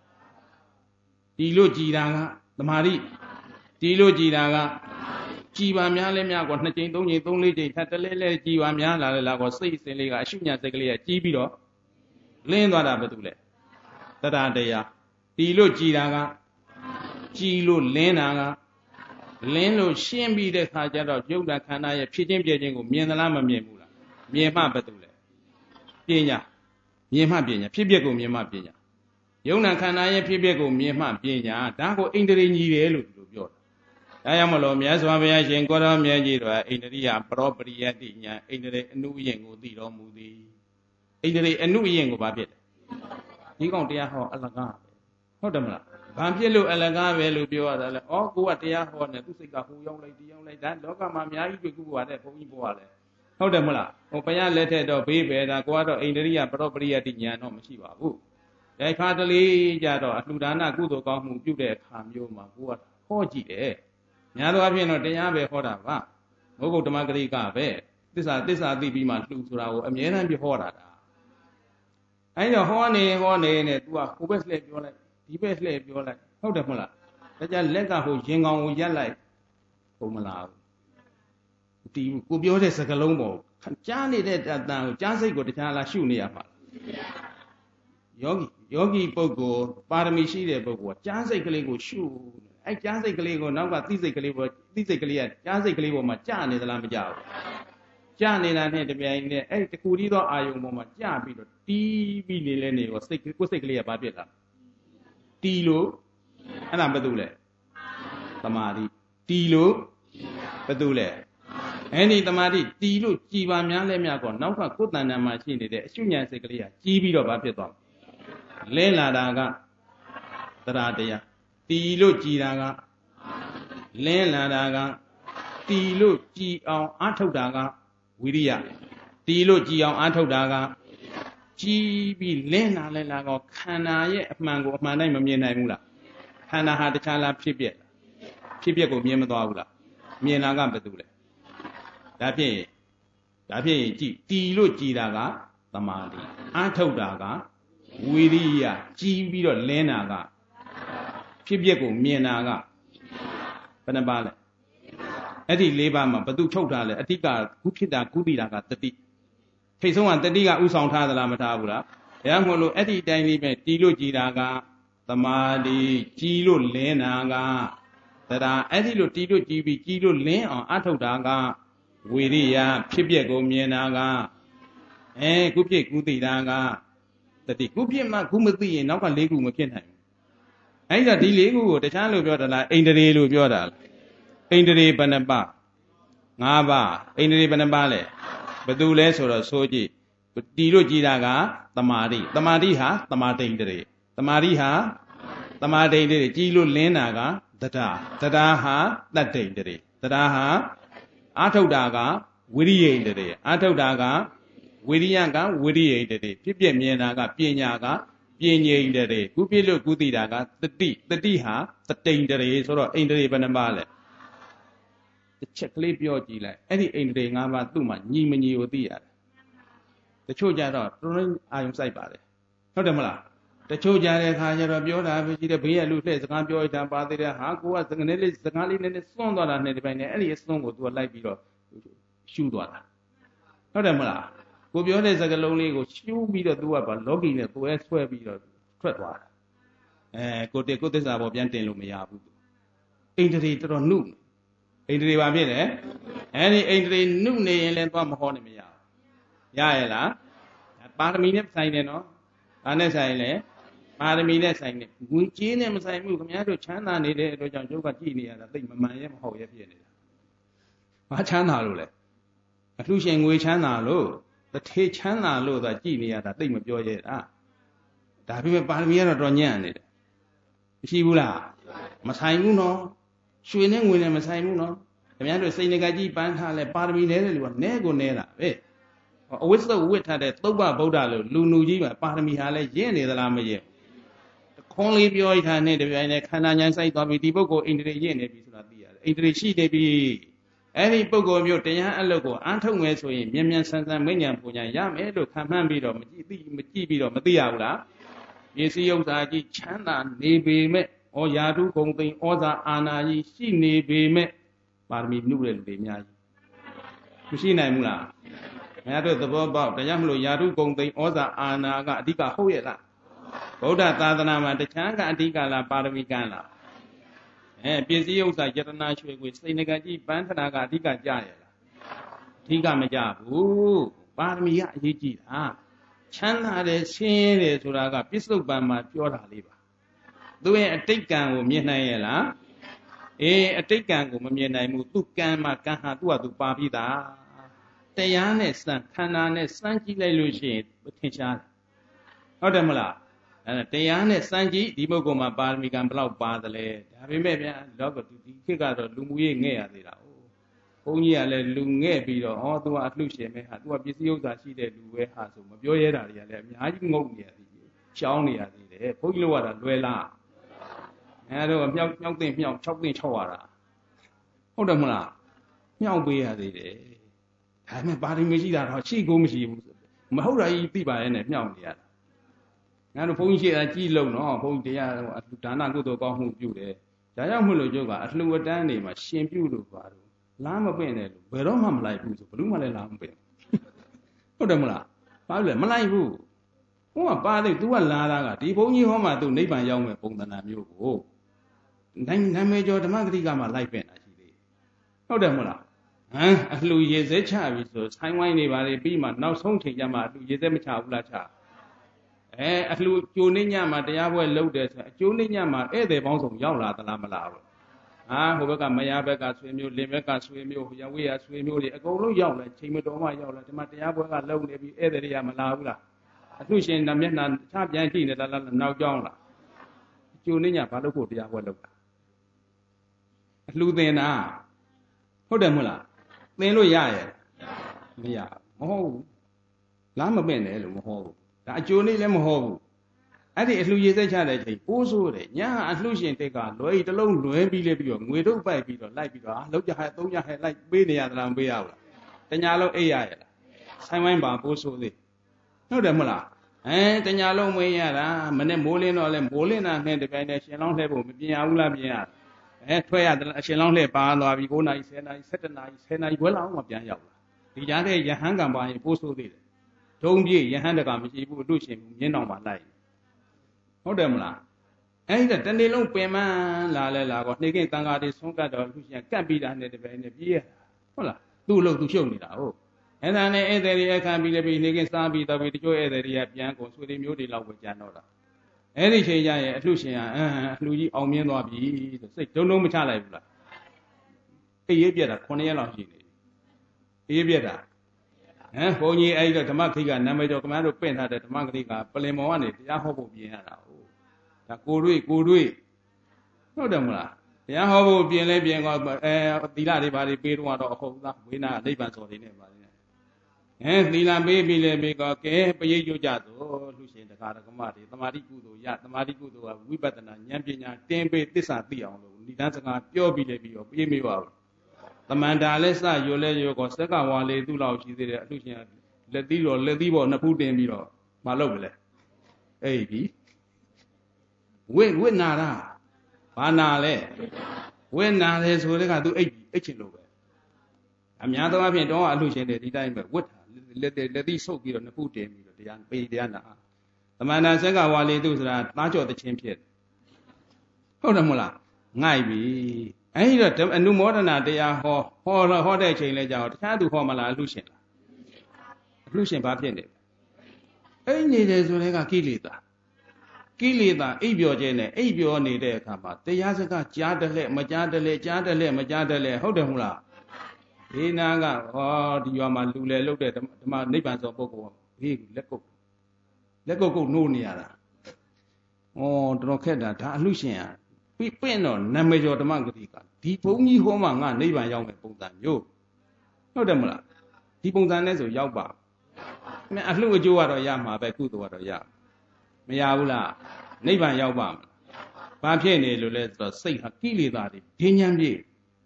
သမာဓိတီးလို့ကြည်တာကကြည်ပါများလဲများကော2ချိန်3ချိန်3 4ချိန်ထပ်တလဲကြည်ပါများလာလဲလားကောစိတ်အစဉ်လေးကအရှုညာစိတ်ကလေးကကြည်ပြီးတော့လင်းသွားတာဘာတူလဲတတတရားတီးလို့ကြည်တာကကြည်လို့လင်းတာကလင်းလို့ရှင်းပြီးတဲ့ခါကျတော့ရုပ်ဓာတ်ခန္ဓာရဲ့ဖြစ်ချင်းပြည့်ချင်းကိုမြင်သလားမမြင်ဘူးလားမြင်မှဘာတူလဲပညာမြင်မှပညာဖြစ်ပျက်ကိုမြင်မှပညာယုံနာခန္ဓာရဲ့ဖြစ်ပျက်ကိုမြင်မှပညာဒါကိုဣန္ဒြေညီတယ်လို့ဒီလိုပြောတာဒါကြောင့်မလို့မြတ်စွာဘုရားရှင်ကိုရောမြတ်ကြီးတော်ဣန္ဒြိယပရောပရိယတ္တိညာဣန္ဒြေအနုယင်ကိုသိတော်မူသည်ဣန္ဒြေအနုယင်ကိုဘာဖြစ်လဲဒီကောင်တရားဟောအလကားပဲဟုတ်တယ်မလားဘာဖြစ်လို့အလကားပဲလို့ပြောရတာလဲဩကိုကတရားဟောနေသူစိတ်ကဟိုရောက်လိုက်ဒီရောက်လိုက်ဒါလောကမှာအများကြီးတွေ့ခုပါတဲ့ဘုန်းကြီးပေါ်ရလဲဟုတ်တယ်မလားဟိုဘုရားလက်ထက်တော့ဘေးပဲဒါကိုကတော့ဣန္ဒြိယပရောပရိယတ္တိညာတော့မရှိပါဘူးဒီခါတလေကြတော့အလှူဒါနကုသိုလ်ကောင်းမှုပြုတဲ့အခါမျိုးမှာကိုကဟောကြည့်တယ်ညာတော့အဖြစ်တော့တရားပဲဟောတာပါဘုဂုတ်ဓမ္မဂရိကပဲသစ္စာသိပြီးမှလှူဆိုတာကိုအမြဲတမ်းပြဟောတာအဲ့တော့ဟောနေနဲ့ तू ကဟိုဘက်လှည့်ပြောလိုက်ဒီဘက်လှည့်ပြောလိုက်ဟုတ်တယ်မလားဒါကြလက်ကဟိုရင်ကောင်ကိုရက်လိုက်ဘုံမလားဘူးတီးကိုပြောတဲ့စကားလုံးပေါ်ကြားနေတဲ့အတန်ကိုကြားစိတ်ကိုတခြားလားရှုနေရမှာယောဂီပုဂ္ဂိုလ်ပါရမီရှိတဲ့ပုဂ္ဂိုလ်ကကြားစိတ်ကလေးကိုရှုအဲ့ကြားစိတ်ကလေးကိုနောက်ကသိစိတ်ကလေးပေါ်သိစိတ်ကလေးကကြားစိတ်ကလေးပေါ်မှာကြာနေသလားမကြာဘူးကြာနေတာနဲ့တပြိုင်နက်အဲ့တကူကြီးသောအာယုံပေါ်မှာကြာပြီးတော့တီးပြီးနေလဲနေရောစိတ်ကိုယ်စိတ်ကလေးကဘာဖြစ်လာတီးလို့အဲ့ဒါဘာတူလဲသမာဓိတီးလို့ဘာတူလဲအဲ့ဒီသမာဓိတီးလို့ကြည်ပါများလဲများကောနောက်ကကိုယ်တဏ္ဍာမှာရှိနေတဲ့အရှုဉဏ်စိတ်ကလေးကကြီးပြီးတော့ဘာဖြစ်သွားလဲလာတာကတရားတရားတီးလို့ကြည်တာကလင်းလာတာကတီးလို့ကြည်အောင်အထုတ်တာကဝိရိယတီးလို့ကြည်အောင်အထုတ်တာကကြည်ပြီးလင်းလာလဲလာကောခန္ဓာရဲ့အမှန်ကိုအမှန်တိုင်းမမြင်နိုင်ဘူးလားခန္ဓာဟာတခြားလားဖြစ်ပျက်ကိုမြင်မသွားဘူးလားမြင်တာကဘာတူလဲဒါဖြင့်ကြည်တီးလို့ကြည်တာကသမာဓိအထုတ်တာကဝိရိယကြည်ပြီးတော့လင်းတာကဖြစ်ပျက်ကိုမြင်တာကဘယ်နှပါလဲအဲ့ဒီ၄ပါးမှာဘသူချုပ်ထားလဲအတိကကုဖြစ်တာကုတိတာကတတိထိတ်ဆုံးကတတိကဥဆောင်ထားသလားမထားဘူးလားဒါမှမဟုတ်လို့အဲ့ဒီအတိုင်းလေးပဲတီးလို့ကြည်တာကသမာဓိကြည်လို့လင်းတာကတရားအဲ့ဒီလိုတီးလို့ကြည်ပြီးကြည်လို့လင်းအောင်အထုတ်တာကဝိရိယဖြစ်ပျက်ကိုမြင်တာကကုဖြစ်ကုတိတာကတတိကုဖြစ်မှကုမသိရင်နောက်က၄ခုမဖြစ်နိုင်ဘူးအဲ့ဒါဒီ၄ခုကိုတခြားလို့ပြောတာလားဣန္ဒြေလို့ပြောတာလားဣန္ဒြေဘယ်နှပါ၅ပါးဣန္ဒြေဘယ်နှပါလဲဘယ်သူလဲဆိုတော့ဆိုကြည့်တီလို့ကြည်တာကသမာဓိသမာဓိဟာသမာဓိန္ဒြေသမာဓိဟာသမာဓိန္ဒြေကြည်လို့လင်းတာကတရားဟာတတ္တိန္ဒြေတရားဟာအာထုတ်တာကဝိရိယန္ဒြေအာထုတ်တာကဝိရိယကဝိရိယန္ဒြေဖြစ်ပြမြင်တာကပညာကပညာဣန္ဒြေကုပြလို့ကုသိတာကတတိဟာတတိန္ဒြေဆိုတော့ဣန္ဒြေဘယ်နှပါလဲတစ်ချက်ကလေးပြောကြည့်လိုက်အဲ့ဒီဣန္ဒြေ၅ပါးသူ့မှာညီမညီကိုသိရတယ်တချို့ကြတော့တော်တော်အာယုံစိုက်ပါတယ်ဟုတ်တယ်မလားတချို့ကြတဲ့ခါကျတော့ပြောတာပဲရှိတယ်ဘေးကလူလှည့်စကားပြောရတာပါသေးတယ်ဟာကိုကစကားလေးနည်းနည်းစွန့်သွားတာနဲ့ဒီပိုင်းနဲ့အဲ့ဒီအစွန့်ကိုသူကလိုက်ပြီးတော့ရှူသွားတာဟုတ်တယ်မလားကိုပြောတဲ့စကားလုံးလေးကိုရှူပြီးတော့သူကဘာလောကီနဲ့ကိုယ်ဆွဲပြီးတော့ထွက်သွားတာကိုသစ္စာပေါ်ပြန်တင်လို့မရဘူးဣန္ဒြေတော်နုဣန္ဒြေဘာဖြစ်လဲအဲ့ဒီဣန္ဒြေနုနေရင်လည်းသွားမဟောနေမရရရဲ့လားပါရမီနဲ့ဆိုင်တယ်နော်ဒါနဲ့ဆိုင်လဲပါရမီနဲ့ဆိုင်တယ်ငွေကြေးနဲ့မဆိုင်ဘူးခင်ဗျားတို့ချမ်းသာနေတဲ့အတွက်ကြောင့်ကျုပ်ကကြည်နေရတာသိမမှန်ရဲ့မဟုတ်ရဲ့ဖြစ်နေတာဘာချမ်းသာလို့လဲအလှရှင်ငွေချမ်းသာလို့တထေချမ်းသာလို့သာကြည်နေရတာသိမပြောရဲတာဒါပေမဲ့ပါရမီကတော့တော်ညံ့နေတယ်မရှိဘူးလားမဆိုင်ဘူးနော်ရွှေနဲ့ငွေနဲ့မဆိုင်ဘူးနော်ခင်ဗျားတို့စိတ်ငကကြီးပန်းထားလဲပါရမီလဲတဲ့လူကနဲကိုနဲတာပဲအဝိသ္သဝိထားတဲ့သုဘဗုဒ္ဓလို့လူနူကြီးမှာပါရမီဟာလဲရင့်နေသလားမရင့်ခွန်လေးပြောရထားတဲ့တပြိုင်နဲ့ခန္ဓာဉာဏ်စိုက်သွားပြီဒီပုဂ္ဂိုလ်ဣန္ဒြေရင့်နေပြီဆိုတာသိရတယ်ဣန္ဒြေရှိနေပြီအဲ့ဒီပုဂ္ဂိုလ်မျိုးတရားအလုပ်ကိုအားထုတ်မယ်ဆိုရင်မြန်မြန်ဆန်ဆန်မဉ္ဇဉ်ပူဉ္ဇဉ်ရမယ်လို့ခံမှန်းပြီးတော့မကြည့်ပြီးတော့မသိရဘူးလားပစ္စည်းဥစ္စာကြီးချမ်းသာနေပေမဲ့ဩယာတုဂုံသိမ်ဩဇာအာနာကြီးရှိနေပေမဲ့ပါရမီနှုတ်တဲ့လူတွေအများကြီးမရှိနိုင်ဘူးလားခင်ဗျားတို့သဘောပေါက်တရားမလို့ယာတုဂုံသိမ်ဩဇာအာနာကအဓိကဟုတ်ရဲ့လားဗုဒ္ဓသာသနာမှာတခြားကအဓိကလားပါရမီကလားပစ္စည်းဥစ္စာယတနာရွှေကိုစိတ်ငကကြီးပန်းထနာကအဓိကကြရဲ့လားအဓိကမကြဘူးပါရမီကအရေးကြီးတာချမ်းသာတယ်ဆင်းရဲတယ်ဆိုတာကပစ္စုပန်မှာပြောတာလေးပါသူရဲ့အတိတ်ကံကိုမြင်နိုင်ရဲ့လားအတိတ်ကံကိုမမြင်နိုင်ဘူးသူကံမှာကံဟာသူ့ဟာသူပါပြီးသားတရားနဲ့စံခန္ဓာနဲ့စမ်းကြည့်လိုက်လို့ရှိရင်ထင်ရှားတယ်ဟုတ်တယ်မလားတရားနဲ့စမ်းကြည့်ဒီပုဂ္ဂိုလ်မှာပါရမီကံဘယ်လောက်ပါသလဲဒါပေမဲ့ဗျာလောကဒီခေတ်ကတော့လူမှုရေးငဲ့ရသေးတာဘုန်းကြီးကလည်းလူငဲ့ပြီးတော့သူကအလှရှင်ပဲဟာသူကပစ္စည်းဥစ္စာရှိတဲ့လူပဲဟာဆိုမပြောရဲတာတွေကလည်းအများကြီးငုံနေရသေးတယ်ရှောင်းနေရသေးတယ်ဘုန်းကြီးတို့ကလွယ်လားတော့မြောက်သိမ့်မြောက်6သိမ့်6ရတာဟုတ်တယ်မလားမြောက်ပေးရသေးတယ်ဒါပေမဲ့ပါရမီရှိတာတော့ရှိကိုမရှိဘူးမဟုတ်တာကြီးသိပါရဲ့နဲ့မြောက်နေရတာငါတို့ဘုန်းကြီးရှိတာကြီးလုံးနော်ဘုန်းကြီးတရားဒါနကုသိုလ်ကောင်းမှုပြုတယ်ဒါကြောင့်မို့လို့ကျုပ်ကအလှူအတန်းတွေမှာရှင်ပြုလို့ပါတော့လားမပင့်တယ်လို့ဘယ်တော့မှမလိုက်ဘူးဆိုဘလို့မှလည်းလားမပင့်ဟုတ်တယ်မလားဘာလို့လဲမလိုက်ဘူးဟိုကပါလေ तू ကလာတာကဒီဘုန်းကြီးဟောမှာ तू နိဗ္ဗာန်ရောက်မဲ့ပုံသဏ္ဍာန်မျိုးကိုနာမည်ကျော်ဓမ္မဂတိကမှလိုက်ပင့်တာရှိသေးဟုတ်တယ်မလားအလှူရေစဲချပြီဆိုဆိုင်းဝိုင်းနေပါလေပြီးမှနောက်ဆုံးချိန်ကျမှအလှူရေစဲမချဘူးလားချအလှူကျိုးနေညမှာတရားပွဲလုပ်တယ်ဆိုအကျိုးနေညမှာဧည့်သည်ပေါင်းစုံရောက်လာသလားမလားဘူးဟိုဘက်ကမယားဘက်ကဆွေမျိုးလင်ဘက်ကဆွေမျိုးရဝေးရဆွေမျိုးတွေအကုန်လုံးရောက်လာချိန်မတော်မှရောက်လာဒီမှာတရားပွဲကလုံနေပြီဧည့်သည်တွေကမလာဘူးလားအလှရှင်မျက်နှာချပြန်ကြည့်နေလားနောက်ကြောင်းလားအကျိုးနေညဘာလို့ဖို့တရားပွဲလုပ်တာအလှသင်တာဟုတ်တယ်မဟုတ်လားသင်လို့ရရဲ့မရမဟုတ်ဘူးလားမပင့်တယ်လို့မဟုတ်ဘူးဒါအကျိုးနေလည်းမဟုတ်ဘူးအဲ့ဒီအလှရေစိတ်ချတဲ့ချိန်ပိုးဆိုးတယ်ညာအလှရှင်တိတ်ကလွယ်တလုံးလွယ်ပြီးလေပြီးတော့ငွေတို့ပိုက်ပြီးတော့လိုက်ပြီးတော့လောက်ကြဟဲ့3ကြဟဲ့လိုက်ပေးနေရသလားမပေးရဘူးလားတညာလုံးအိပ်ရရဲ့လားဆိုင်ဝိုင်းပါပိုးဆိုးသေးဟုတ်တယ်မဟုတ်လားတညာလုံးမွေးရတာမနဲ့မိုးလင်းတော့လဲမိုးလင်းတာနဲ့တပြိုင်တည်းရှင်လောင်းလှဲဖို့မပြင်ရဘူးလားပြင်ရထွက်ရအရှင်လောင်းလှဲပါသွားပြီ9နာရီ10နာရီ17နာရီ10နာရီဘွဲလောက်မှပြန်ရောက်လာဒီကြားတဲ့ယဟန်ကံပါရင်ပိုးဆိုးသေးတယ်ဒုံပြည့်ယဟန်တကမရှိဘူးအတုရှင်မြင်းတော်မှာလိုက်ဟုတ်တယ်မလားအဲ့ဒါတနေ့လုံးပင်မလာလဲလာတော့နှိမ့်ကိတန်ဃာတွေဆုံးကတ်တော့အတုရှင်ကတ်ပြီးတာနဲ့တပြိုင်တည်းပြေးရတာဟုတ်လားသူ့လို့သူရှုပ်နေတာဟုတ်အဲ့ဒါနဲ့ဧည့်သည်တွေအခမ်းပြီးလည်းပြီးနှိမ့်ကိစားပြီးတော့ပြီးတချို့ဧည့်သည်တွေကပြန်ကုန်ဆွေတွေမျိုးတွေလောက်ပဲကြံတော့တာအဲ့ဒီချိန်ကျရင်အလှရှင်ကအလှကြီးအောင်မြင်သွားပြီဆိုစိတ်ဒုံလုံးမချလိုက်ဘူးလားအေးရေးပြက်တာ9ရက်လောက်ရှိနေပြီအေးပြက်တာဘုန်းကြီးအဲ့ဒီတော့ဓမ္မခိကနာမည်ကျော်ခင်ဗျားတို့ပင့်ထားတဲ့ဓမ္မဂတိကပလင်မော်ကနေတရားဟောဖို့ပြင်ရတာဟုတ်ဒါကိုတွေ့ဟုတ်တယ်မလားတရားဟောဖို့ပြင်လဲပြင်တော့သီလတွေဘာတွေပေးတော့အဟုတ်သားဝိနာနိဗ္ဗာန်စော်တွေနဲ့ပါနေသီလပေးပြီးလဲပြီးတော့ကဲပရိယုကြသို့လူရှင်တကာဓမ္မတွေသမာဓိကုသိုလ်ရသမာဓိကုသိုလ်ကဝိပဿနာဉာဏ်ပညာတင်းပေးသစ္စာသိအောင်လို့ဏိဒန်းစကားပြောပြီးလဲပြီးတော့ပြေးမေးပါဘူးသမန္တာလဲစရွလဲရွကောစက်ကဝါလေသူ့လောက်ရှိသေးတယ်အလှရှင်လက်သီးပေါ်နှစ်ဖူးတင်ပြီးတော့မလုပ်မလဲအိပ်ပြီဝိနာတာဘာနာလဲဝိနာတယ်ဆိုတဲ့ကသူအိပ်ချင်လို့ပဲအများသောအားဖြင့်တော့အလှရှင်တွေဒီတိုင်းပဲဝိတာလက်သီးဆုပ်ပြီးတော့နှစ်ဖူးတင်ပြီးတော့တရားပေးတရားနာသမန္တာစက်ကဝါလေသူဆိုတာသားကြော်တဲ့ချင်းဖြစ်ဟုတ်တယ်မဟုတ်လားငိုက်ပြီအဲ့ဒီတော့အနုမောဒနာတရားဟောတဲ့ချိန်လဲကြောက်တခြားသူဟောမလားအလှရှင်လားအလှရှင်ဘာဖြစ်နေအဲ့နေတယ်ဆိုတဲ့ကကိလေသာအိပ်ပျော်ခြင်းနဲ့အိပ်ပျော်နေတဲ့အခါမှာတရားစကားကြားတယ်လဲမကြားတယ်လဲကြားတယ်လဲမကြားတယ်လဲဟုတ်တယ်မဟုတ်လားဒီနာကဒီရွာမှာလူလေလုတ်တဲ့ဓမ္မနိဗ္ဗာန်ဆိုပုဂ္ဂိုလ်ဘေးလက်ကုတ်နိုးနေရတာတော်တော်ခက်တာဒါအလှရှင်อ่ะပင့်တော့နာမည်ကျော်ဓမ္မဂတိကဒီဘုန်းကြီးဟောမှငါနိဗ္ဗာန်ရောက်မယ်ပုံစံမျိုးဟုတ်တယ်မလားဒီပုံစံနဲ့ဆိုရောက်ပါအလှအကျိုးကတော့ရမှာပဲကုသိုလ်ကတော့ရမရဘူးလားနိဗ္ဗာန်ရောက်ပါမလားဘာဖြစ်နေလို့လဲဆိုတော့စိတ်ဟာကိလေသာတွေဒင်းညံပြည့်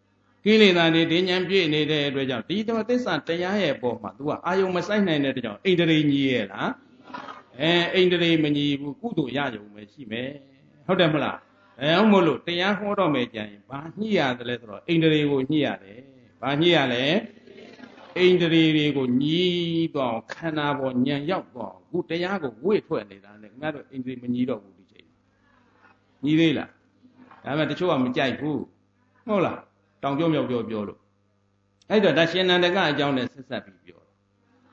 နေတဲ့အတွက်ကြောင့်ဒီသစ္စာတရားရဲ့ပေါ်မှာ तू ကအာယုံမဆိုင်နိုင်တဲ့အတွက်ကြောင့်အိန္ဒြေညီရဲ့လားအိန္ဒြေမညီဘူးကုသိုလ်ရယုံပဲရှိမယ်ဟုတ်တယ်မလားဟုတ်မို့လို့တရားဟောတော့မယ်ကြရင်ဘာညှိရတယ်လဲဆိုတော့အိန္ဒြေကိုညှိရတယ်ဘာညှိရလဲအိန္ဒြေတွေကိုညီးတော့ခန္ဓာပေါ်ညံရောက်တော့ခုတရားကိုဝေ့ထွက်နေတာနဲ့ခင်ဗျားတို့အိန္ဒြေမညီတော့ဘူးဒီချိန်ညီသေးလားဒါပေမဲ့တချို့ကမကြိုက်ဘူးဟုတ်လားတောင်ကျောမြောက်ကျောပြောလို့အဲ့တော့ဒါရှင်နန္ဒကအကြောင်းနဲ့ဆက်ဆက်ပြီးပြော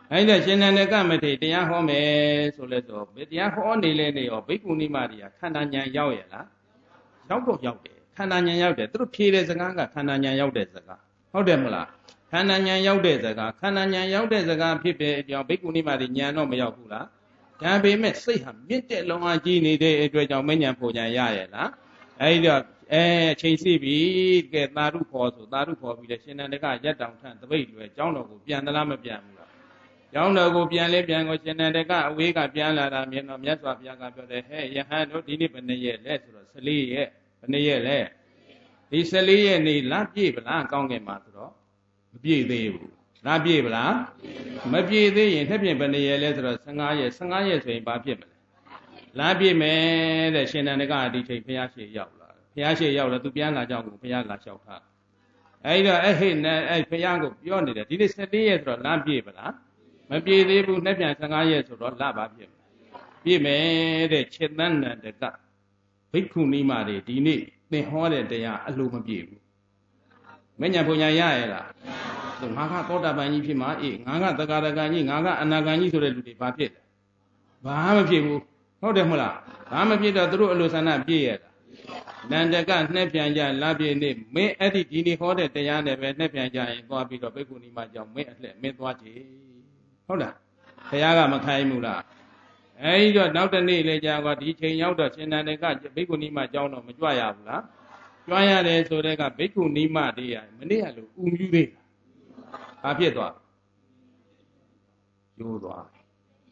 အဲ့ဒါရှင်နန္ဒကမထေရတရားဟောမယ်ဆိုလဲဆိုတရားဟောနေလဲနေရောဘိက္ခုနီမတွေကခန္ဓာဉာဏ်ရောက်ရလားရောက်တော့ရောက်တယ်ခန္ဓာဉာဏ်ရောက်တယ်သူတို့ဖြေတဲ့စကားကခန္ဓာဉာဏ်ရောက်တဲ့စကားဟုတ်တယ်မလားခန္ဓာဉာဏ်ရောက်တဲ့စကားခန္ဓာဉာဏ်ရောက်တဲ့စကားဖြစ်တဲ့အကြောင်းဘိက္ခုနီမတွေဉာဏ်တော့မရောက်ဘူးလားဒါပေမဲ့စိတ်ဟာမြင့်တဲ့လုံအားကြီးနေတဲ့အတွက်ကြောင့်မဉဏ်ဖို့ဉာဏ်ရရဲ့လားအဲ့တော့ချိန်စီပြီကဲသာရုခေါ်ဆိုသာရုခေါ်ပြီးလဲရှင်နန္ဒကရက်တောင်ထတပိတ်လွယ်ကျောင်းတော်ကိုပြန်သလားမပြန်ဘူးလားကျောင်းတော်ကိုပြန်လဲပြန်ကိုရှင်နန္ဒကအဝေးကပြန်လာတာမြင်တော့မြတ်စွာဘုရားကပြောတယ်ဟဲ့ယဟန်တို့ဒီနေ့ဘယ်နှစ်ရက်လဲဆိုတော့14ရက်ဘယ်နှစ်ရက်လဲဒီ14ရက်နေလပြည့်ပလားကောင်းကင်မှာဆိုတော့မပြည့်သေးဘူးလပြည့်ပလားမပြည့်သေးရင်ထပ်ပြင်ဘယ်နှစ်ရက်လဲဆိုတော့15ရက်ဆိုရင်ဘာဖြစ်မလဲလပြည့်မယ်တဲ့ရှင်နန္ဒကဒီချိန်ဘုရားရှိရောက်လာဘုရားရှိရောက်လာသူပြန်လာကြောင်းကိုဘုရားလာလျှောက်ထားအဲ့တော့ဟဲ့အဲ့ဘုရားကိုပြောနေတယ်ဒီနေ့14ရက်ဆိုတော့လပြည့်ပလားမပြည့်သေးဘူးနှစ်ပြန်15ရက်ဆိုတော့လပါပြည့်ပြည့်မယ်တဲ့ခြေတန်းနန္ဒကဘိက္ခုနီမတွေဒီနေ့သင်ဟောတဲ့တရားအလိုမပြည့်ဘူးမဉ္ဇဉ်ဘုံညာရရဲ့လားငါကသောတာပန်ကြီးဖြစ်မှာအေးငါကသဂါရကံကြီးငါကအနာကံကြီးဆိုတဲ့လူတွေဘာဖြစ်လဲဘာမဖြစ်ဘူးဟုတ်တယ်မဟုတ်လားဘာမဖြစ်တော့သူတို့အလိုဆန္ဒပြည့်ရတာနန္ဒကနှက်ပြန်ကြလပြည့်နေ့မင်းအဲ့ဒီနေ့ဟောတဲ့တရားနဲ့ပဲနှက်ပြန်ကြရင်သွားပြီးတော့ဘိက္ခုနီမကြောင့်မင်းအလှဲ့မင်းသွားကြည့်ဟုတ်လားဘုရားကမခိုင်းဘူးလားအဲဒီတော့နောက်တနေ့လေကြာတော့ဒီချိန်ရောက်တော့ရှင်နန္ဒကဘိက္ခုနီမကြောင်းတော့မကြွရဘူးလားကြွရတယ်ဆိုတဲ့ကဘိက္ခုနီမတွေရမနေ့ကလို့ဥမြူးသေးဘာဖြစ်သွားရိုးသွားပြီ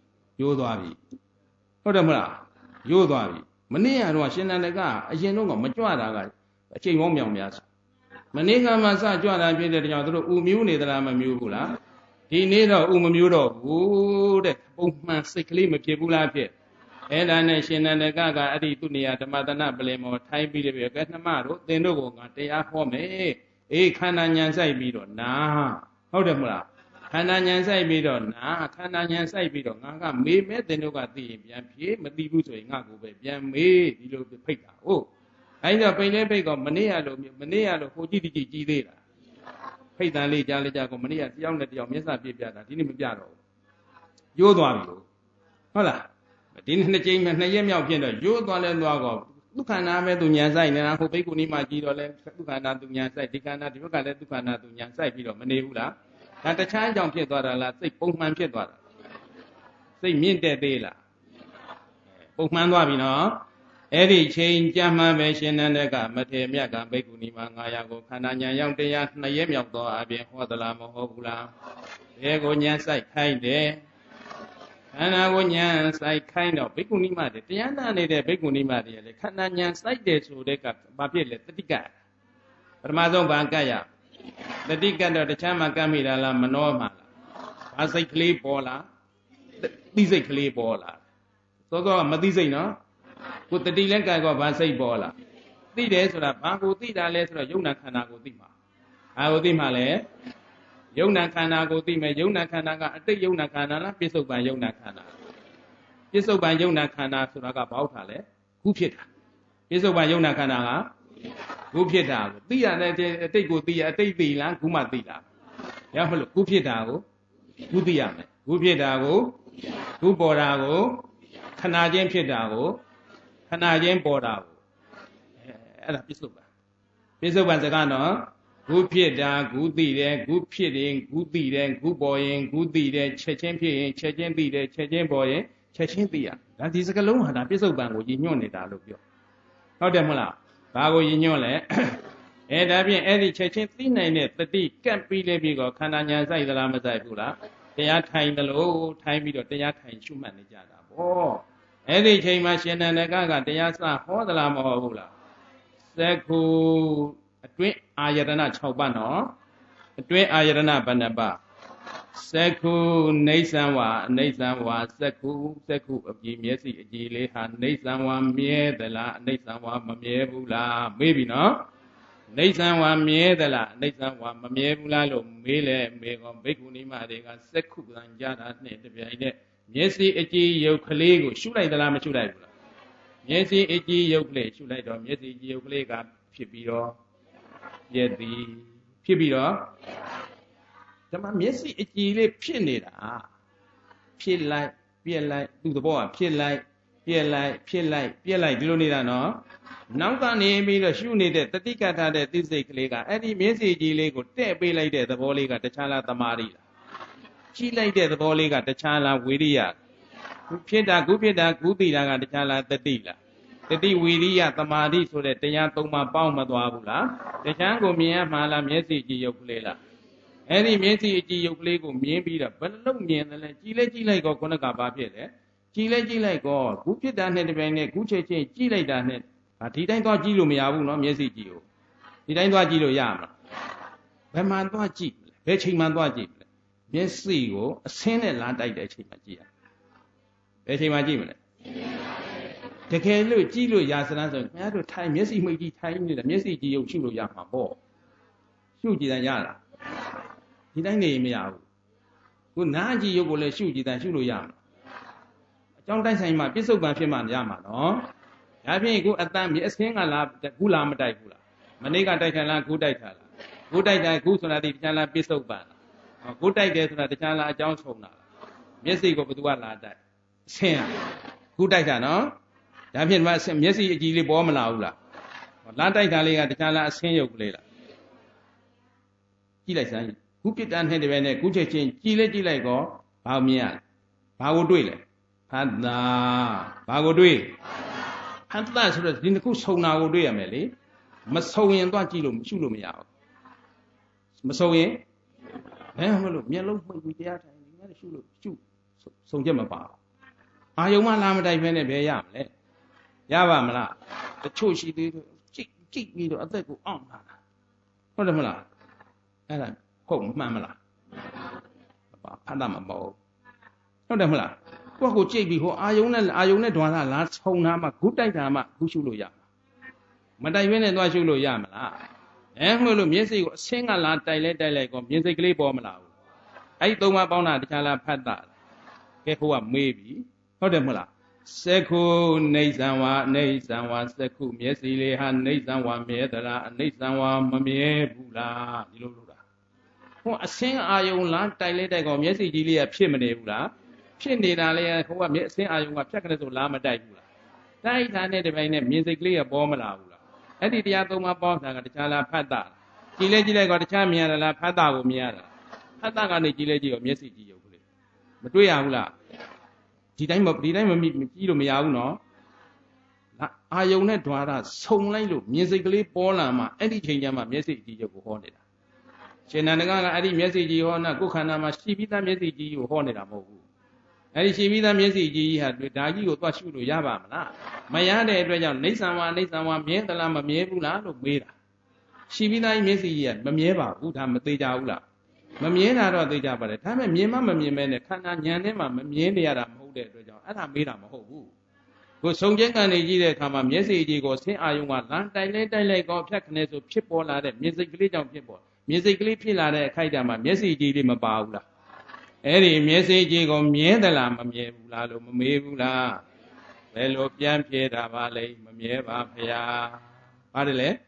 ဟုတ်တယ်မလားရိုးသွားပြီမနေ့ကတော့ရှင်နန္ဒကအရင်တော့မကြွတာကအချိန်ပေါင်းမြောင်များဆိုမနေ့ကမှစကြွတာဖြစ်တဲ့ကြောင့်သူတို့ဥမြူးနေသလားမမြူးဘူးလားဒီနေ့တော့ဥမမျိုးတော့ဘူးတဲ့ပုံမှန်စိတ်ကလေးမဖြစ်ဘူးလားဖြစ်အဲ့ဒါနဲ့ရှင်နန္ဒကကအဲ့ဒီသူနေရာဓမ္မတနပလင်မောထိုင်းပြီးတယ်ပြကဲနှမတို့သင်တို့ကငါတရားဟောမယ်အေးခန္ဓာဉာဏ်စိုက်ပြီးတော့နာဟုတ်တယ်မလားခန္ဓာဉာဏ်စိုက်ပြီးတော့နာခန္ဓာဉာဏ်စိုက်ပြီးတော့ငါကမေးမဲ့သင်တို့ကသိရင်ပြန်ဖြေမသိဘူးဆိုရင်ငါကိုပဲပြန်မေးဒီလိုဖိတ်တာဟုတ်အဲ့တော့ပိန်လေးဖိတ်ကမနေ့ရလို့ဟိုကြည့်ကြည့်သေးတာဖိတ်တန်လေးကြားလိုက်ကြကိုမနေ့ကတယောက်နဲ့တယောက်မျက်စာပြပြတာဒီနေ့မပြတော့ဘူးရိုးသွားပြီဟုတ်လားဒီနှစ်ကြိမ်မှ2ရက်မြောက်ဖြစ်တော့ရိုးသွားလဲသွားတော့ဒုက္ခနာပဲသူညာဆိုင်နေတာဟိုဘိက္ခုနီမကြီးတော့လဲဒုက္ခနာသူညာဆိုင်ဒီကနာဒီဘက်ကလည်းဒုက္ခနာသူညာဆိုင်ပြီးတော့မနေဘူးလားဒါတခြားကြောင့်ဖြစ်သွားတာလားစိတ်ပုံမှန်ဖြစ်သွားတာစိတ်မြင့်တက်သေးလားပုံမှန်သွားပြီနော်အဲ့ဒီချိန်ကြမ်းမှပဲရှင်နန္ဒကမထေရမြတ်ကဘိက္ခုနီမ900ကိုခန္ဓာဉာဏ်ရောက်တရား2ရက်မြောက်သောအပြင်ဟောသလားမဟောဘူးလားဘယ်ကိုဉာဏ်စိုက်ခိုင်းတယ်ခန္ဓာကိုဉာဏ်စိုက်ခိုင်းတော့ဘိက္ခုနီမတွေတရားနာနေတဲ့ဘိက္ခုနီမတွေလေခန္ဓာဉာဏ်စိုက်တယ်ဆိုတဲ့ကဘာဖြစ်လဲတတိကပထမဆုံးဘာကတ်ရတတိကတ်တော့တခြားမှကတ်မိတာလားမနှောမှာလားဘာစိတ်ကလေးပေါ်လားသိစိတ်ကလေးပေါ်လားသောသောမသိစိတ်နော်ကိုတတိလက်ကကောဘာစိတ်ပေါ်လားသိတယ်ဆိုတာဘာကိုသိတာလဲဆိုတော့ယုံနာခန္ဓာကိုသိမှာဘာကိုသိမှာလဲယုံနာခန္ဓာကိုသိမယ်ယုံနာခန္ဓာကအတိတ်ယုံနာခန္ဓာလားပြစ္ဆုတ်ပံယုံနာခန္ဓာပြစ္ဆုတ်ပံယုံနာခန္ဓာဆိုတာကဘာဟုတ်တာလဲခုဖြစ်တာပြစ္ဆုတ်ပံယုံနာခန္ဓာကခုဖြစ်တာကိုသိရတဲ့အတိတ်ကိုသိရအတိတ်သိလားခုမှသိလားရမလို့ခုဖြစ်တာကိုခုသိရမယ်ခုဖြစ်တာကိုခုပေါ်တာကိုခဏချင်းဖြစ်တာကိုခဏချင်းပေါ်တာကိုအဲ့ဒါပြစ္ဆုတ်ပံစကားနော်ခုဖြစ်တာခုသိတယ်ခုဖြစ်ရင်ခုသိတယ်ခုပေါ်ရင်ခုသိတယ်ချက်ချင်းဖြစ်ရင်ချက်ချင်းသိတယ်ချက်ချင်းပေါ်ရင်ချက်ချင်းသိရဒါဒီစကားလုံးဟာဒါပြစ္ဆုတ်ပံကိုရည်ညွှန်းနေတာလို့ပြောဟုတ်တယ်မဟုတ်လားဘာကိုရည်ညွှန်းလဲဒါဖြင့်အဲ့ဒီချက်ချင်းသိနိုင်တဲ့တတိကပ်ပြီးလဲပြီးတော့ခန္ဓာဉာဏ်စိုက်သလားမစိုက်ဘူးလားတရားထိုင်တယ်လို့ထိုင်ပြီးတော့တရားထိုင်ရှုမှတ်နေကြတာပေါ့အဲ့ဒီချိန်မှာရှင်နန္ဒကတရားစဟောသလားမဟောဘူးလားသက္ခုအတွင်းအာယတနာ6ပါးနော်အတွင်းအာယတနာဘယ်နှပါးသက္ခုနေသံဝါအနေသံဝါသက္ခုအကြည်မျက်စိအကြည်လေးဟာနေသံဝါမြဲသလားအနေသံဝါမမြဲဘူးလားမေးပြီနော်နေသံဝါမြဲသလားအနေသံဝါမမြဲဘူးလားလို့မေးလဲမေးကောင်ဘိက္ခုနီမတွေကသက္ခုကံကြတာနဲ့တပြိုင်နက်မျက်စိအကြည်ရုပ်ကလေးကိုရှုလိုက်သလားမရှုလိုက်ဘူးလားမျက်စိအကြည်ရုပ်ကလေးရှုလိုက်တော့မျက်စိအကြည်ရုပ်ကလေးကဖြစ်ပြီးတော့ပြည့်သည်ဖြစ်ပြီးတော့ဓမ္မမျက်စိအကြည်လေးဖြစ်နေတာဖြစ်လိုက်ပြက်လိုက်သူ့သဘောကဖြစ်လိုက်ပြက်လိုက်ဖြစ်လိုက်ပြက်လိုက်ဒီလိုနေတာနော်နောက်ကနေပြီးတော့ရှုနေတဲ့တတိကထားတဲ့သိစိတ်ကလေးကအဲ့ဒီမျက်စိကြီးလေးကိုတဲ့ပေးလိုက်တဲ့သဘောလေးကတခြားလားတမာရီလားကြည့်လိုက်တဲ့သဘောလေးကတခြားလားဝိရိယဖြစ်တာကုဖြစ်တာကုသိတာကတခြားလားတတိလားတတိဝိရိယတမာတိဆိုတဲ့တရားသုံးပါးပေါင်းမသွားဘူးလားတခြားကိုမြင်ရမှာလားမျက်စိကြည့်ရုပ်ကလေးလားအဲ့ဒီမျက်စိအကြည့်ရုပ်ကလေးကိုမြင်ပြီးတော့ဘယ်လိုမြင်တယ်လဲကြည်လိုက်ကောခုနကဘာဖြစ်လဲကြည်လိုက်ကောခုဖြစ်တာနဲ့တပြိုင်နက်ခုချက်ချင်းကြည်လိုက်တာနဲ့ဒီတိုင်းသွားကြည့်လို့မရဘူးနော်မျက်စိကြည့်ကိုဒီတိုင်းသွားကြည့်လို့ရမှာဘယ်မှသွားကြည့်ဘယ်ချိန်မှသွားကြည့်မျက်စိကိုအဆင်းနဲ့လာတိုက်တဲ့အချိန်မှကြည့်ရဘယ်ချိန်မှကြည့်မလဲတကယ်လို့ကြည့်လို့ရစမ်းဆိုခင်ဗျားတို့ထိုင်မျက်စိမှိတ်ကြည့်ထိုင်နေတာမျက်စိကြည့်ရုပ်ရှုလို့ရမှာပေါ့ရှုကြည့်တယ်ရလားဒီတိုင်းနေမရဘူးခုနားကြည့်ရုပ်ကိုလည်းရှုကြည့်တယ်ရှုလို့ရမှာအကြောင်းတိုက်ဆိုင်မှာပြစ္ဆုတ်ပံဖြစ်မှရမှာနော်ဒါဖြင့်ခုအတန်မျက်စင်းကလားခုလားမတိုက်ဘူးလားမနေ့ကတိုက်ခံလားခုတိုက်တာလားခုတိုက်တယ်ခုဆိုတာဒီတခြားလားပြစ္ဆုတ်ပံလားခုတိုက်တယ်ဆိုတာတခြားလားအကြောင်းဆုံးတာလားမျက်စိကိုဘယ်သူကလာတိုက်အဆင်းခုတိုက်တာနော်ဒါဖြင့်ဒီမှာမျက်စိအကြည့်လေးပေါ်မလာဘူးလားလာတိုက်တာလေးကတခြားလားအဆင်းရုပ်ကလေးလားကြည့်လိုက်စမ်းခုပြစ်တန်းနဲ့တပည့်နဲ့ခုချက်ချင်းကြည်လိုက်ကောဘာမြင်ရဘာကိုတွေ့လဲဖတ်တာဘာကိုတွေ့ဖတ်တာဆိုတော့ဒီတစ်ခုဆုံတာကိုတွေ့ရမယ်လေမဆုံရင်တော့ကြည့်လို့ရှုလို့မရဘူးမဆုံရင်ဘယ်မှမလို့မျက်လုံးမှိတ်ပြီးတရားထိုင်နေတယ်ရှုလို့ရှုဆုံချက်မပါဘူးအာယုံမလာမတိုက်ဖဲနဲ့ဘယ်ရမလဲရပါမလားတချို့ရှိသေးတယ်ကြည့်ပြီးတော့အသက်ကိုအောင့်လာတာဟုတ်တယ်မလားအဲ့ဒါဟုတ်မှန်မလားဖတ်တာမပေါ့ဟုတ်တယ်မလားကိုယ့်ကိုကြိတ်ပြီးဟိုအာယုံနဲ့ဒွါလာလားဆုံတာမှဂုတိုက်တာမှဂုရှုလို့ရမှာမတိုက်ဘဲနဲ့သွားရှုလို့ရမလားမှလို့မျက်စိကိုအဆင်းကလားတိုက်လိုက်ကောမြင်စိတ်ကလေးပေါ်မလာဘူးအဲ့ဒီသုံးပါးပေါင်းတာတခြားလားဖတ်တာကဲဟိုကမေးပြီဟုတ်တယ်မလားစက္ခုနေဇံဝါနေဇံဝါစက္ခုမျက်စိလေးဟာနေဇံဝါမြဲသလားအနိဇံဝါမမြဲဘူးလားဒီလိုလို့တာဟိုအဆင်းအာယုံလားတိုက်ကောမျက်စိကြီးလေးကဖြစ်မနေဘူးလားဖြစ်နေတာလေဟိုကမျက်အဆင်းအာယုံကဖြတ်ကလေးဆိုလားမတိုက်ဘူးလားတိုက်တာနဲ့တပိုင်းနဲ့မြင်စိတ်ကလေးကပေါ်မလာဘူးလားအဲ့ဒီတရားသုံးပါးပေါင်းတာကတခြားလားဖတ်တာကြည်လိုက်ကောတခြားမြင်ရလားဖတ်တာကိုမြင်ရတာဖတ်တာကနေကြည်ရောမျက်စိကြည့်ရုပ်ကလေးမတွေ့ရဘူးလားဒီတိုင်းမကြည့်လို့မရဘူးနော်အာယုံနဲ့ဓွာရဆုံလိုက်လို့မြင်စိတ်ကလေးပေါ်လာမှအဲ့ဒီချိန်ကျမှမျက်စိကြည့်ရုပ်ကိုဟောနေတာရှင်နန္ဒကအဲ့ဒီမျက်စိကြည့်ဟောနာကိုယ်ခန္ဓာမှာရှိပြီးသားမျက်စိကြည့်ကိုဟောနေတာမဟုတ်ဘူးအဲ့ဒီရှိပြီးသားမျက်စိကြည့်ဟာဒါကြီးကိုသွားရှုလို့ရပါမလားမရတဲ့အတွက်ကြောင့်နေဆံဝါမြဲသလားမမြဲဘူးလားလို့မေးတာရှိပြီးသားမျက်စိကြီးကမမြဲပါဘူးဒါမသေးကြဘူးလားမမြဲတာတော့သိကြပါတယ်ဒါပေမဲ့မြင်မှမမြင်မဲနဲ့ခန္ဓာဉာဏ်နဲ့မှမမြင်နေရတာမဟုတ်တဲ့အတွက်ကြောင့်အဲ့ဒါမေးတာမဟုတ်ဘူးကိုဆုံကျက်ကနေကြည့်တဲ့အခါမှာမျက်စိကြီးကိုဆင်းအာယုံကလမ်းတိုက်လိုက်ကောဖြတ်ခနဲ့ဆိုဖြစ်ပေါ်လာတဲ့မြင်စိတ်ကလေးကြောင့်ဖြစ်ပေါ်မြင်စိတ်ကလေးဖြစ်လာတဲ့အခိုက်အတန့်မှာမျက်စိကြီးလေးမပါဘူးလားအဲ့ဒီမျက်စိကြီးကိုမြဲသလားမမြဲဘူးလားလို့မမေးဘူးလားဘယ်လိုပြန်ဖြေတာပါလဲမမြဲပါဗျာပါတယ်လေ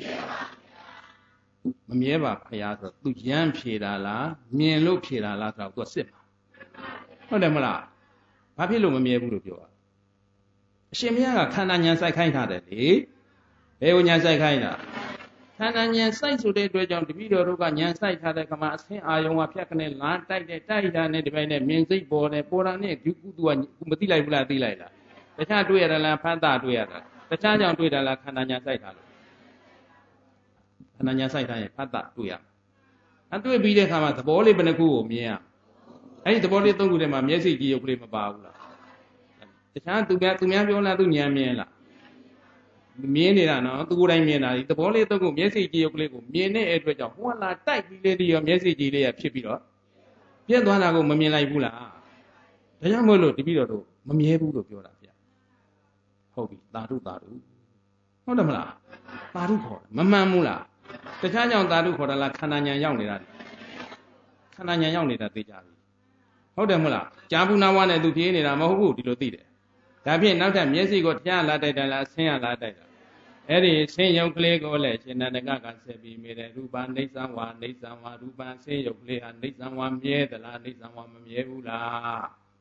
မမြဲပါဖရာဆိုသူရမ်းဖြေတာလားမြင်လို့ဖြေတာလားဆိုတော့သူကစစ်မှာဟုတ်တယ်မလားဘာဖြစ်လို့မမြဲဘူးလို့ပြောတာအရှင်ဘုရားကခန္ဓာဉာဏ်စိုက်ခိုင်းထားတယ်လေဘယ်ကိုဉာဏ်စိုက်ခိုင်းတာခန္ဓာဉာဏ်စိုက်ဆိုတဲ့အတွက်ကြောင့်တပည့်တော်တို့ကဉာဏ်စိုက်ထားတဲ့ခါမှာအဆင်းအာယုံကဖြတ်ကနေလာတိုက်တာနဲ့ဒီပိုင်းနဲ့မြင်စိတ်ပေါ်တယ်ပေါ်တာနဲ့ဒီကုသူကမသိလိုက်ဘူးလားသိလိုက်လားတခြားတွေ့ရတာလားဖတ်တာတွေ့ရတာတခြားကြောင့်တွေ့တာလားခန္ဓာဉာဏ်စိုက်တာလို့ခန္ဓာဉာဏ်စိုက်ထားရင်ဖတ်တာတွေ့ရအတွေ့ပြီးတဲ့အခါမှာသဘောလေးဘယ်နှခုကိုမြင်ရအဲ့ဒီသဘောလေးသုံးခုထဲမှာမျက်စိကြည့်ရုပ်ကလေးမပါဘူးလားတခြားသူများပြောလားသူဉာဏ်မြင်လားမြင်နေတာနော်သူကိုယ်တိုင်မြင်တာဒီသဘောလေးသုံးခုမျက်စိကြည့်ရုပ်ကလေးကိုမြင်တဲ့အတွက်ကြောင့်ဟိုကလာတိုက်ပြီးလေးတည်းရောမျက်စိကြည့်လေးရဖြစ်ပြီးတော့ပြက်သွားတာကိုမမြင်လိုက်ဘူးလားဒါကြောင့်မို့လို့တပည့်တော်တို့မမြဲဘူးလို့ပြောတာဗျဟုတ်ပြီသာဓုဟုတ်တယ်မလားသာဓုခေါ်တယ်မမှန်ဘူးလားတခြားကြောင့်သာဓုခေါ်တာလားခန္ဓာဉာဏ်ရောက်နေတာခန္ဓာဉာဏ်ရောက်နေတာသိကြပြီဟုတ်တယ်မဟုတ်လားကြာဘူးနာဝနဲ့သူပြေးနေတာမဟုတ်ဘူးဒီလိုသိတယ်ဒါဖြင့်နောက်ထပ်မျက်စိကိုတရားလာတိုက်တယ်လားဆင်းရလာတိုက်တာအဲ့ဒီဆင်းရုပ်ကလေးကိုလည်းရှင်နန္ဒကဆက်ပြီးမိတယ်ရူပနိစ္စဝါရူပဆင်းရုပ်ကလေးဟာနိစ္စဝါမြဲသလားနိစ္စဝါမမြဲဘူးလား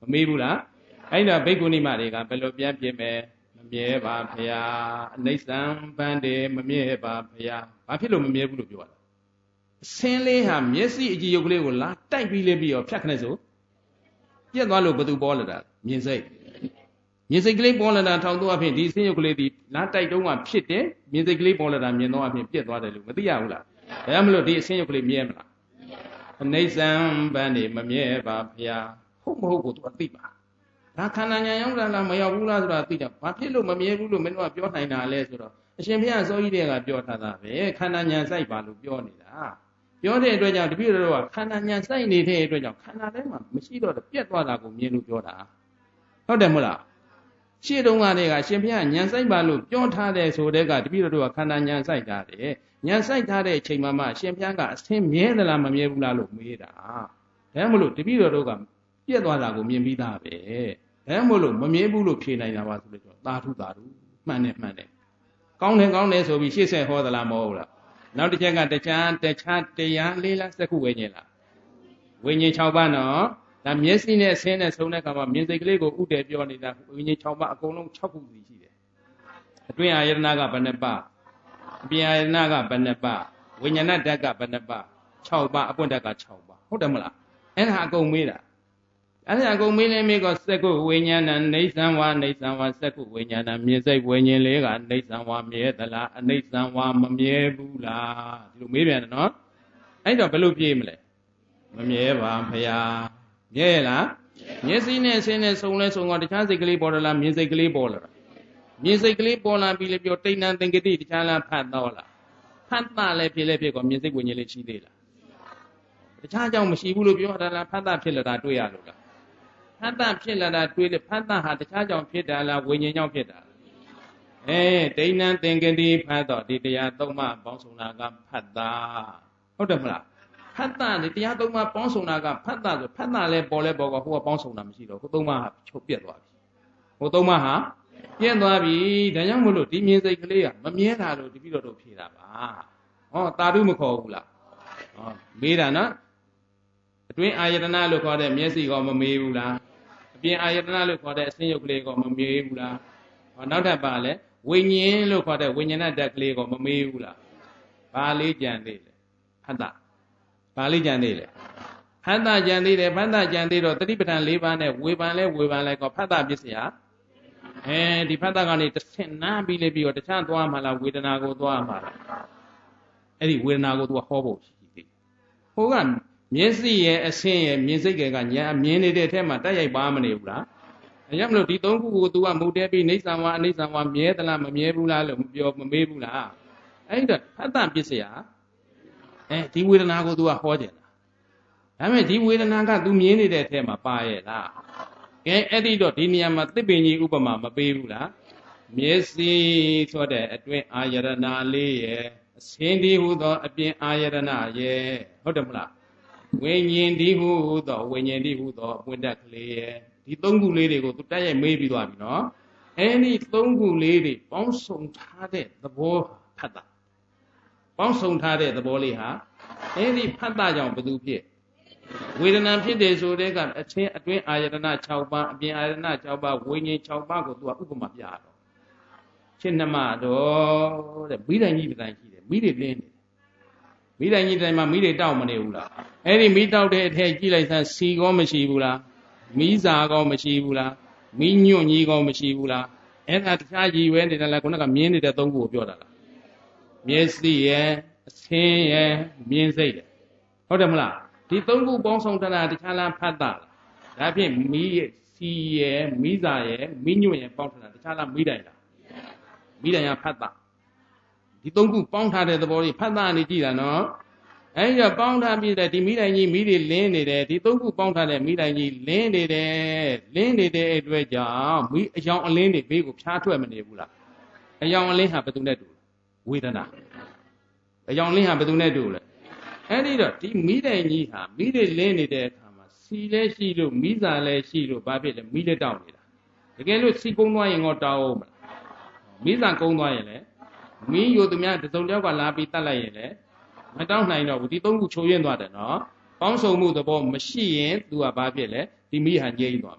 မေးဘူးလားအဲ့တော့ဘိက္ခုနီမတွေကဘယ်လိုပြန်ပြင်မယ်မမြဲပါဗျာအနိစ္စံဗန္တေမမြဲပါဗျာဘာဖြစ်လို့မမြဲဘူးလို့ပြောရလဲအစင်းလေးဟာမျက်စိအကြည့်ရုပ်ကလေးကိုလာတိုက်ပြီးလေးပြီးတော့ဖြတ်ခနဲ့ဆိုပြက်သွားလို့ဘသူပေါ်လာတာမြင်စိတ်ကလေးပေါ်လာတာထောင်တော့အဖြစ်ဒီအစင်းရုပ်ကလေးဒီလာတိုက်တုံးကဖြစ်တယ်မြင်စိတ်ကလေးပေါ်လာတာမြင်တော့အဖြစ်ပြက်သွားတယ်လို့မသိရဘူးလားဒါကြောင့်မလို့ဒီအစင်းရုပ်ကလေးမြဲမလားအနိစ္စံဗန္တေမမြဲပါဗျာဟုတ်မဟုတ်ကိုသူအသိပါဒါခန္ဓာဉာဏ်ရောက်လားမရောက်ဘူးလားဆိုတာသိကြဘာဖြစ်လို့မမြဲဘူးလို့မင်းတို့ကပြောနိုင်တာလဲဆိုတော့အရှင်ဘုရားစောကြီးတွေကပြောထားတာပဲခန္ဓာဉာဏ်စိုက်ပါလို့ပြောနေတာပြောတဲ့အတွက်ကြောင့်တပည့်တော်ကခန္ဓာဉာဏ်စိုက်နေတဲ့အတွက်ကြောင့်ခန္ဓာထဲမှာမရှိတော့ပြက်သွားတာကိုမြင်လို့ပြောတာဟုတ်တယ်မဟုတ်လားရှေ့တုန်းကတည်းကအရှင်ဘုရားဉာဏ်စိုက်ပါလို့ပြောထားတယ်ဆိုတဲ့ကတပည့်တော်ကခန္ဓာဉာဏ်စိုက်ထားတယ်ဉာဏ်စိုက်ထားတဲ့အချိန်မှာအရှင်ဘုရားကအဆင်းမြဲသလားမမြဲဘူးလားလို့မေးတာဒါမှမဟုတ်တပည့်တော်တို့ကပြက်သွားတာကိုမြင်ပြီးသားပဲဒါမှမဟုတ်မမြဲဘူးလို့ဖြေနိုင်တာပါဆိုလို့သာထုမှန်တယ်ကောင်းတယ်ဆိုပြီးရှေ့ဆက်ဟောသလားမဟုတ်လားနောက်တစ်ချက်ကတခြားတရားလေးလားစက္ခုဝိညာဉ်လားဝိညာဉ်6ပါးနော်ဒါမျက်စိနဲ့အဆင်းနဲ့ဆုံးတဲ့အခါမှာမြင်စိတ်ကလေးကိုဥတည်ပြောနေတာဝိညာဉ်6ပါးအကုန်လုံး6ခုစီရှိတယ်အတွင်းအာယတနာကဘယ်နှပါအပြင်အာယတနာကဘယ်နှပါဝိညာဏဓာတ်ကဘယ်နှပါ6ပါးအပွင့်ဓာတ်က6ပါးဟုတ်တယ်မလားအဲ့ဒါအကုန်မေးတာအဲ့ဒါအကုန်မေးနေကစက္ခုဝိညာဏနေသံဝါစက္ခုဝိညာဏမြင်စိတ်ဝိညာဉ်လေးကနေသံဝါမြဲသလားအနိသံဝါမမြဲဘူးလားဒီလိုမေးပြန်တယ်နော်အဲ့တော့ဘယ်လိုပြေးမလဲမမြဲပါဖရာမြဲလားမျက်စိနဲ့အဆင်းနဲ့စုံလဲစုံတော့တခြားစိတ်ကလေးပေါ်လာလားမြင်စိတ်ကလေးပေါ်လာမြင်စိတ်ကလေးပေါ်လာပြီးလေပြောတိဏ္ဏသင်္ကတိတခြားလားဖတ်တော့လားဖတ်တာလည်းဖြစ်လဲဖြစ်ကောမြင်စိတ်ဝိညာဉ်လေးရှိသေးလားတခြားကြောင့်မရှိဘူးလို့ပြောတာလားဖတ်တာဖြစ်လာတာတွေ့ရလို့လားဖတ်တာဖြစ်လာတာတွေ့လေဖတ်တာဟာတခြားကြောင့်ဖြစ်တာလားဝိညာဉ်ကြောင့်ဖြစ်တာလားဒိဋ္ဌံသင်္ကတိဖတ်တော့ဒီတရားသုံးပါးပေါင်းစုံတာကဖတ်တာဟုတ်တယ်မလားဖတ်တာဒီတရားသုံးပါးပေါင်းစုံတာကဖတ်တာဆိုဖတ်တာလဲပေါ်ကဟိုကပေါင်းစုံတာမရှိတော့ဟိုသုံးပါးဟာချုပ်ပြတ်သွားပြီဟိုသုံးပါးဟာပြတ်သွားပြီဒါကြောင့်မလို့ဒီမြင်စိတ်ကလေးကမမြဲတာလို့တပည့်တော်တို့ဖြေတာပါဟောတာဓုမခေါ်ဘူးလားဟောမေးတာနော်အတွင်းအာယတနာလို့ခေါ်တဲ့မျက်စိကောမမေးဘူးလားအပြင်အာယတနာလို့ခေါ်တဲ့အဆင်းရုပ်ကလေးကောမမေးဘူးလားဟောနောက်ထပ်ပါလဲဝိညာဉ်လို့ခေါ်တဲ့ဝိညာဏဓာတ်ကလေးကောမမေးဘူးလားဘာလေးကြံသေးလဲဖတ်တာဘာလေးကြံသေးလဲဖတ်တာကြံသေးတယ်ဖတ်တာကြံသေးတော့တတိပဋ္ဌာန်၄ပါးနဲ့ဝေဖန်လဲကောဖတ်တာပစ္စယဒီဖတ်တာကနေတစ်ဆင့်နားပြီးလေပြီးတော့တခြားသွားမှလားဝေဒနာကိုသွားမှလားအဲ့ဒီဝေဒနာကိုသူကဟောဖို့ရှိသေးဟိုကမျက်စိရဲ့အဆင်းရဲ့မြင်စိတ်ကညာမြင်နေတဲ့အထက်မှာတက်ရိုက်ပါမနေဘူးလားအဲကြောင့်မလို့ဒီသုံးခုကို तू ကမူတဲပြီးနေသံဝါအနိသံဝါမြဲသလားမမြဲဘူးလားလို့မမေးဘူးလားအဲ့ဒါဖတ်တပစ္စယဒီဝေဒနာကို तू ကဟောကြတယ်ဒါပေမဲ့ဒီဝေဒနာက तू မြင်နေတဲ့အထက်မှာပါရဲ့လားကဲအဲ့ဒီတော့ဒီနေရာမှာသစ်ပင်ကြီးဥပမာမပေးဘူးလားမျက်စိဆိုတဲ့အတွင်းအာယတနာလေးရဲ့အဆင်းဒီဟုသောအပြင်အာယတနာရဲ့ဟုတ်တယ်မလားဝိညာဉ်ဒီဟုသောဝိညာဉ်ဒီဟုသောအပွင့်ဓာတ်ကလေးရဲ့ဒီသုံးခုလေးတွေကိုသူတက်ရိုက်မေးပြီးသွားပြီနော်အဲဒီသုံးခုလေးတွေပေါင်းစုံထားတဲ့သဘောဖတ်တာပေါင်းစုံထားတဲ့သဘောလေးဟာအဲဒီဖတ်တာကြောင့်ဘယ်သူဖြစ်ဝေဒနာဖြစ်တယ်ဆိုတဲ့ကအချင်းအတွင်းအာယတနာ6ပါးအပြင်အာယတနာ6ပါးဝိညာဉ်6ပါးကိုသူကဥပမာပြတော့ချင်းနှမတော့တဲ့မိတိုင်းကြီးပတိုင်းရှိတယ်မိတွေလင်းတယ်မိတိုင်းကြီးတိုင်းမှာမိတွေတောက်မနေဘူးလားအဲ့ဒီမိတောက်တဲ့အထက်ကြည့်လိုက်စမ်းစီကောမရှိဘူးလားမိစာကောမရှိဘူးလားမိညွန့်ကြီးကောမရှိဘူးလားအဲ့ဒါတခြားကြီးဝဲနေတယ်လားခုနကမြင်းနေတဲ့သုံးခုကိုပြောတာလားမျက်စိရဲ့အဆင်းရဲ့မြင်စိတ်ရဲ့ဟုတ်တယ်မလားဒီသုံးခုပေါင်းစုံတလားတခြားလားဖတ်တာလားဒါဖြင့်မိရဲ့စီရဲ့မိစာရဲ့မိညွန့်ရဲ့ပေါင်းထတာတခြားလားမိတိုင်လားမိတိုင်ကဖတ်တာဒီသုံးခုပေါင်းထားတဲ့သဘောလေးဖတ်တာနေကြည့်တာနော်အဲဒီတော့ပေါင်းထားပြီးတဲ့ဒီမိတိုင်ကြီးမိတွေလင်းနေတယ်ဒီသုံးခုပေါင်းထားတဲ့မိတိုင်ကြီးလင်းနေတယ်လင်းနေတဲ့အတွက်ကြောင့်မိအယောင်အလင်းတွေဘေးကိုဖြားထွက်မနေဘူးလားအယောင်အလင်းဟာဘယ်သူနဲ့တူလဲဝေဒနာအယောင်လင်းဟာဘယ်သူနဲ့တူလဲအဲဒီတော့ဒီမိတိုင်ကြီးဟာမိတွေလင်းနေတဲ့အခါမှာစီလဲရှိလို့မိစာလဲရှိလို့ဘာဖြစ်လဲမိလက်တောက်နေတာတကယ်လို့စီကုန်းသွားရင်တော့တောက်အောင်မလားမိစာကုန်းသွားရင်လည်းမင်းယူသူများတစုံတယောက်ကလာပြီးတတ်လိုက်ရင်လည်းမတောင်းနိုင်တော့ဘူးဒီသုံးခုချိုးရင်းသွားတယ်နော်ပေါင်းစုံမှုသဘောမရှိရင် तू ကဘာဖြစ်လဲဒီမိဟာငြိမ့်သွားမယ်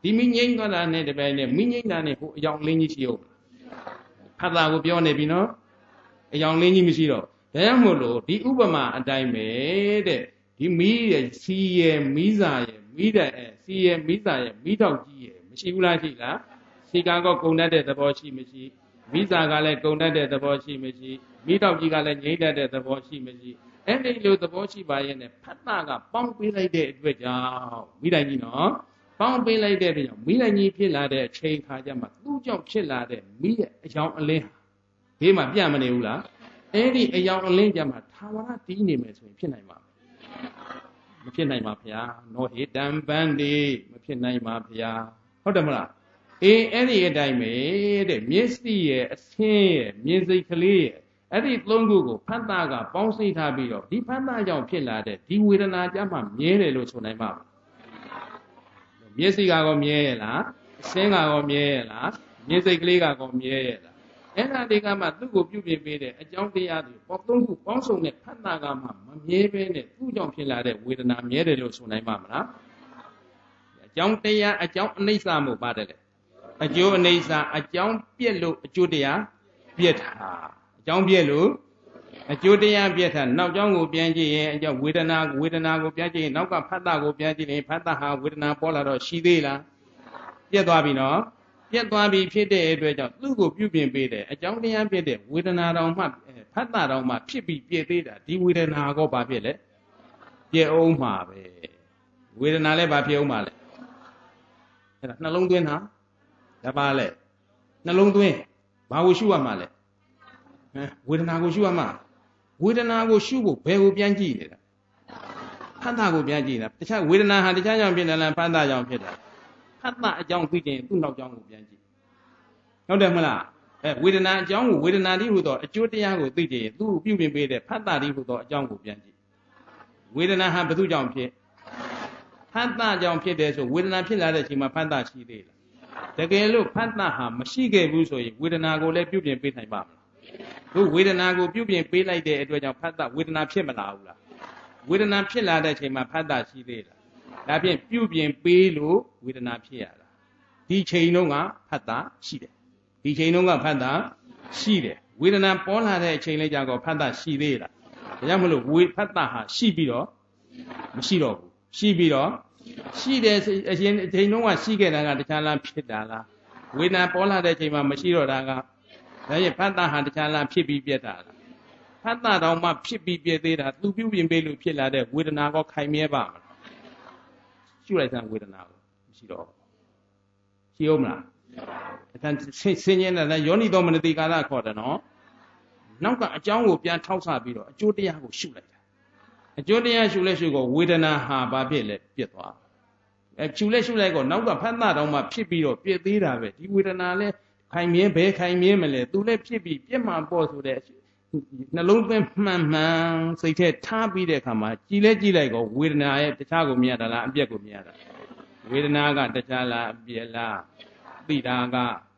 ဒီမိငိမ့်သွားတာနဲ့တပည့်နဲ့မိငိမ့်တာနဲ့ဟိုအယောင်လင်းကြီးရှိအောင်ဖတ်တာကိုပြောနေပြီနော်အယောင်လင်းကြီးမရှိတော့ဒါကြောင့်မို့လို့ဒီဥပမာအတိုင်းပဲတဲ့ဒီမီးရဲ့စီရဲ့မီးစာရဲ့မီးတဲ့စီရဲ့မီးစာရဲ့မီးတောက်ကြီးရဲ့မရှိဘူးလားရှိလားစီကတော့ကုန်တတ်တဲ့သဘောရှိမရှိမီးစာကလည်းကုန်တတ်တဲ့သဘောရှိမရှိမီးတောက်ကြီးကလည်းငြိမ့်တတ်တဲ့သဘောရှိမရှိအဲ့ဒီလိုသဘောရှိပါရဲ့နဲ့ဖတ်တာကပေါင်းပေးလိုက်တဲ့အတွက်ကြောင့်မိတိုင်းကြီးနော်ပေါင်းပေးလိုက်တဲ့အတွက်ကြောင့်မိတိုင်းကြီးဖြစ်လာတဲ့အချိန်ခါကျမှသူ့ကြောင့်ဖြစ်လာတဲ့မိရဲ့အယောင်အလင်းဒီမှာပြမနေဘူးလားအဲ့ဒီအယောင်အလင်းကြမှာသာဝရတီးနေမယ်ဆိုရင်ဖြစ်နိုင်မှာမဖြစ်နိုင်ပါဗျာနောဟေတံပန္တိမဖြစ်နိုင်ပါဗျာဟုတ်တယ်မလားအေးအဲ့ဒီအတိုင်းပဲတဲ့မျက်စိရဲ့အဆင်းရဲ့မြင်စိတ်ကလေးရဲ့အဲ့ဒီသုံးခုကိုဖတ်တာကပေါင်းစည်းထားပြီးတော့ဒီဖတ်တာကြောင့်ဖြစ်လာတဲ့ဒီဝေဒနာကြမှာမြဲတယ်လို့ဆိုနိုင်ပါ့မလားမျက်စိကတော့မြဲရဲ့လားအဆင်းကတော့မြဲရဲ့လားမြင်စိတ်ကလေးကတော့မြဲရဲ့လားအဲ့ဒါတွေကမှသူ့ကိုပြုပြင်ပေးတဲ့အကြောင်းတရားတွေပေါင်းသုံးခုပေါင်းစုံတဲ့ဖတ်တာကမှမမြဲဘဲနဲ့သူ့ကြောင့်ဖြစ်လာတဲ့ဝေဒနာမြဲတယ်လို့ဆိုနိုင်ပါ့မလားအကြောင်းတရားအကြောင်းအနိစ္စမို့ပါတယ်လေအကျိုးအနိစ္စအကြောင်းပြက်လို့အကျိုးတရားပြက်တာအကြောင်းပြက်လို့အကျိုးတရားပြက်တာနောက်ကြောင်းကိုပြန်ကြည့်ရင်အကြောင်းဝေဒနာကိုပြန်ကြည့်ရင်နောက်ကဖတ်တာကိုပြန်ကြည့်ရင်ဖတ်တာဟာဝေဒနာပေါ်လာတော့ရှိသေးလားပြက်သွားပြီနော်ပြက်သွားပြီဖြစ်တဲ့အတွက်ကြောင့်သူ့ကိုပြုပြင်ပေးတယ်အကြောင်းတရားပြက်တဲ့ဝေဒနာတော်မှဖတ်တာတော်မှဖြစ်ပြီးပြက်သေးတာဒီဝေဒနာကောဘာဖြစ်လဲပြက်အောင်မှာပဲဝေဒနာလည်းဘာဖြစ်အောင်မှာလဲအဲ့ဒါနှလုံးသွင်းတာဒါပါလေနှလုံးသွင်းဘာကိုရှုရမှာလဲဝေဒနာကိုရှုရမှာဝေဒနာကိုရှုဖို့ဘယ်ကိုပြန်ကြည့်နေတာဖတ်တာကိုပြန်ကြည့်တာတခြားဝေဒနာဟာတခြားကြောင့်ဖြစ်တယ်လားဖတ်တာကြောင့်ဖြစ်တယ်ဖတ်တာအကြောင်းသိခြင်းသူ့နောက်ကြောင်းကိုပြန်ကြည့်ဟုတ်တယ်မလားဝေဒနာအကြောင်းကိုဝေဒနာတိဟုသောအကျိုးတရားကိုသိခြင်းသူ့ပြုပြင်ပေးတဲ့ဖတ်တာတိဟုသောအကြောင်းကိုပြန်ကြည့်ဝေဒနာဟာဘယ်သူကြောင့်ဖြစ်ဖတ်တာကြောင့်ဖြစ်တယ်ဆိုဝေဒနာဖြစ်လာတဲ့အချိန်မှာဖတ်တာရှိသေးလားတကယ်လို့ဖတ်တာဟာမရှိခဲ့ဘူးဆိုရင်ဝေဒနာကိုလည်းပြုပြင်ပေးနိုင်ပါမလားတို့ဝေဒနာကိုပြုပြင်ပေးလိုက်တဲ့အတွက်ကြောင့်ဖတ်တာဝေဒနာဖြစ်မလာဘူးလားဝေဒနာဖြစ်လာတဲ့အချိန်မှာဖတ်တာရှိသေးလားဒါဖြင့်ပြုပြင်ပေးလို့ဝေဒနာဖြစ်ရတာဒီချိန်တုန်းကဖတ်တာရှိတယ်ဒီချိန်တုန်းကဖတ်တာရှိတယ်ဝေဒနာပေါ်လာတဲ့အချိန်လေးကြာတော့ဖတ်တာရှိသေးလားဒါကြောင့်မလို့ဖတ်တာဟာရှိပြီးတော့မရှိတော့ဘူးရှိပြီးတော့ရှိတယ်အရင်အချိန်တုန်းကရှိခဲ့တာကတခြားလားဖြစ်တာလားဝေဒနာပေါ်လာတဲ့အချိန်မှာမရှိတော့တာကဒါရင်ဖတ်တာဟာတခြားလားဖြစ်ပြီးပြတ်တာလားဖတ်တာတော့မှဖြစ်ပြီးပြတ်သေးတာသူပြုပြင်ပေးလို့ဖြစ်လာတဲ့ဝေဒနာကောခိုင်မြဲပါမလားရှုလိုက်စမ်းဝေဒနာကိုမရှိတော့ရှိအောင်မလားအတန်ဆင်းရဲတဲ့ယောနိတော်မနတိကာလခေါ်တယ်နော်နောက်ကအကြောင်းကိုပြန်ထောက်ဆပြီးတော့အကျိုးတရားကိုရှုလိုက်တာအကျိုးတရားရှုလဲရှုကိုဝေဒနာဟာဘာဖြစ်လဲပြတ်သွားရှုလဲရှုလိုက်ကိုနောက်ကဖတ်တာတော့မှဖြစ်ပြီးတော့ပြတ်သေးတာပဲဒီဝေဒနာလဲခိုင်မြဲဘဲခိုင်မြဲမလဲသူလဲဖြစ်ပြီးပြတ်မှပေါ့ဆိုတဲ့နှလုံးသွင်းမှန်မှန်စိတ်ထဲထားပြီးတဲ့အခါမှာကြည်လဲကြည်လိုက်ကိုဝေဒနာရဲ့တခြားကိုမြင်ရတာလားအပြက်ကိုမြင်ရတာဝေဒနာကတခြားလားအပြက်လားသိတာက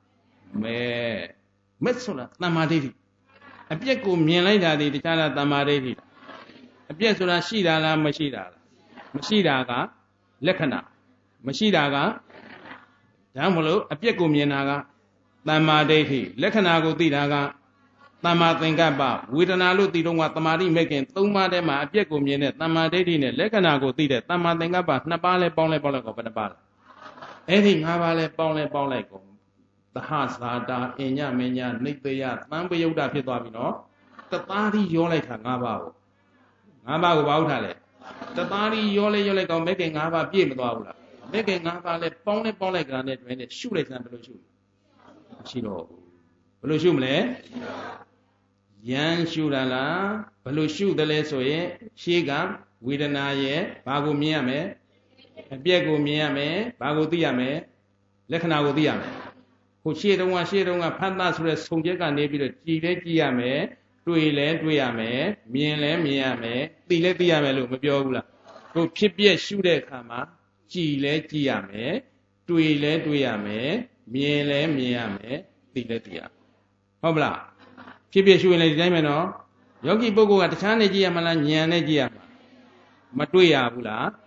မက်ဆိုတာတမ္မာဒိဋ္ဌိအပြက်ကိုမြင်လိုက်တာဒီတခြားလားတမ္မာဒိဋ္ဌိအပြက်ဆိုတာရှိတာလားမရှိတာလားမရှိတာကလက္ခဏာမရှိတာကဒါမှမဟုတ်အပြက်ကိုမြင်တာကတမ္မာဒိဋ္ဌိလက္ခဏာကိုသိတာကတမ္မာသင်္ကပ္ပဝေဒနာလို့သိတော့ကတမာတိမဲ့ခင်၃ပါးထဲမှာအပြက်ကိုမြင်တဲ့တမ္မာဒိဋ္ဌိနဲ့လက္ခဏာကိုသိတဲ့တမ္မာသင်္ကပ္ပ2ပါးလဲပေါင်းလိုက်ကောဘယ်နှပါးလဲအဲ့ဒီ5ပါးလဲပေါင်းလိုက်ကောသဟဇာတာအညမညာနိတ္တယသံပယုတ်တာဖြစ်သွားပြီနော်တသားဒီရောလိုက်တာ5ပါးကို5ပါးကိုဘာဟုတ်တာလဲတသားဒီရောလိုက်ကောမဲ့ခင်5ပါးပြည့်မသွားဘူးလားမဲ့ခင်5ပါးလဲပေါင်းလိုက်ကြတာနဲ့တွင်နဲ့ရှုလိုက်စမ်းဘယ်လိုရှုမရှိတော့ဘူးဘယ်လိုရှုမလဲယံရှုတာလားဘယ်လိုရှုတယ်လဲဆိုရင်ရှေးကဝေဒနာရဲ့ဘာကိုမြင်ရမလဲအပြက်ကိုမြင်ရမယ်ဘာကိုသိရမယ်လက္ခဏာကိုသိရမယ်ဟိုရှေးတုန်းကဖတ်တာဆိုတဲ့ဆုံချက်ကနေပြီးတော့ကြည်လဲကြည်ရမယ်တွေ့လဲတွေ့ရမယ်မြင်လဲမြင်ရမယ်သိလဲသိရမယ်လို့မပြောဘူးလားဟိုဖြစ်ပြက်ရှုတဲ့အခါမှာကြည်လဲကြည်ရမယ်တွေ့လဲတွေ့ရမယ်မြင်လဲမြင်ရမယ်သိလဲသိရဟုတ်မလားဖြစ်ဖြစ်ရှုရင်လည်းဒီတိုင်းပဲနော်ယောဂီပုဂ္ဂိုလ်ကတခြားနဲ့ကြည့်ရမလားဉာဏ်နဲ့ကြည့်ရမှာမတွေ့ရဘူးလား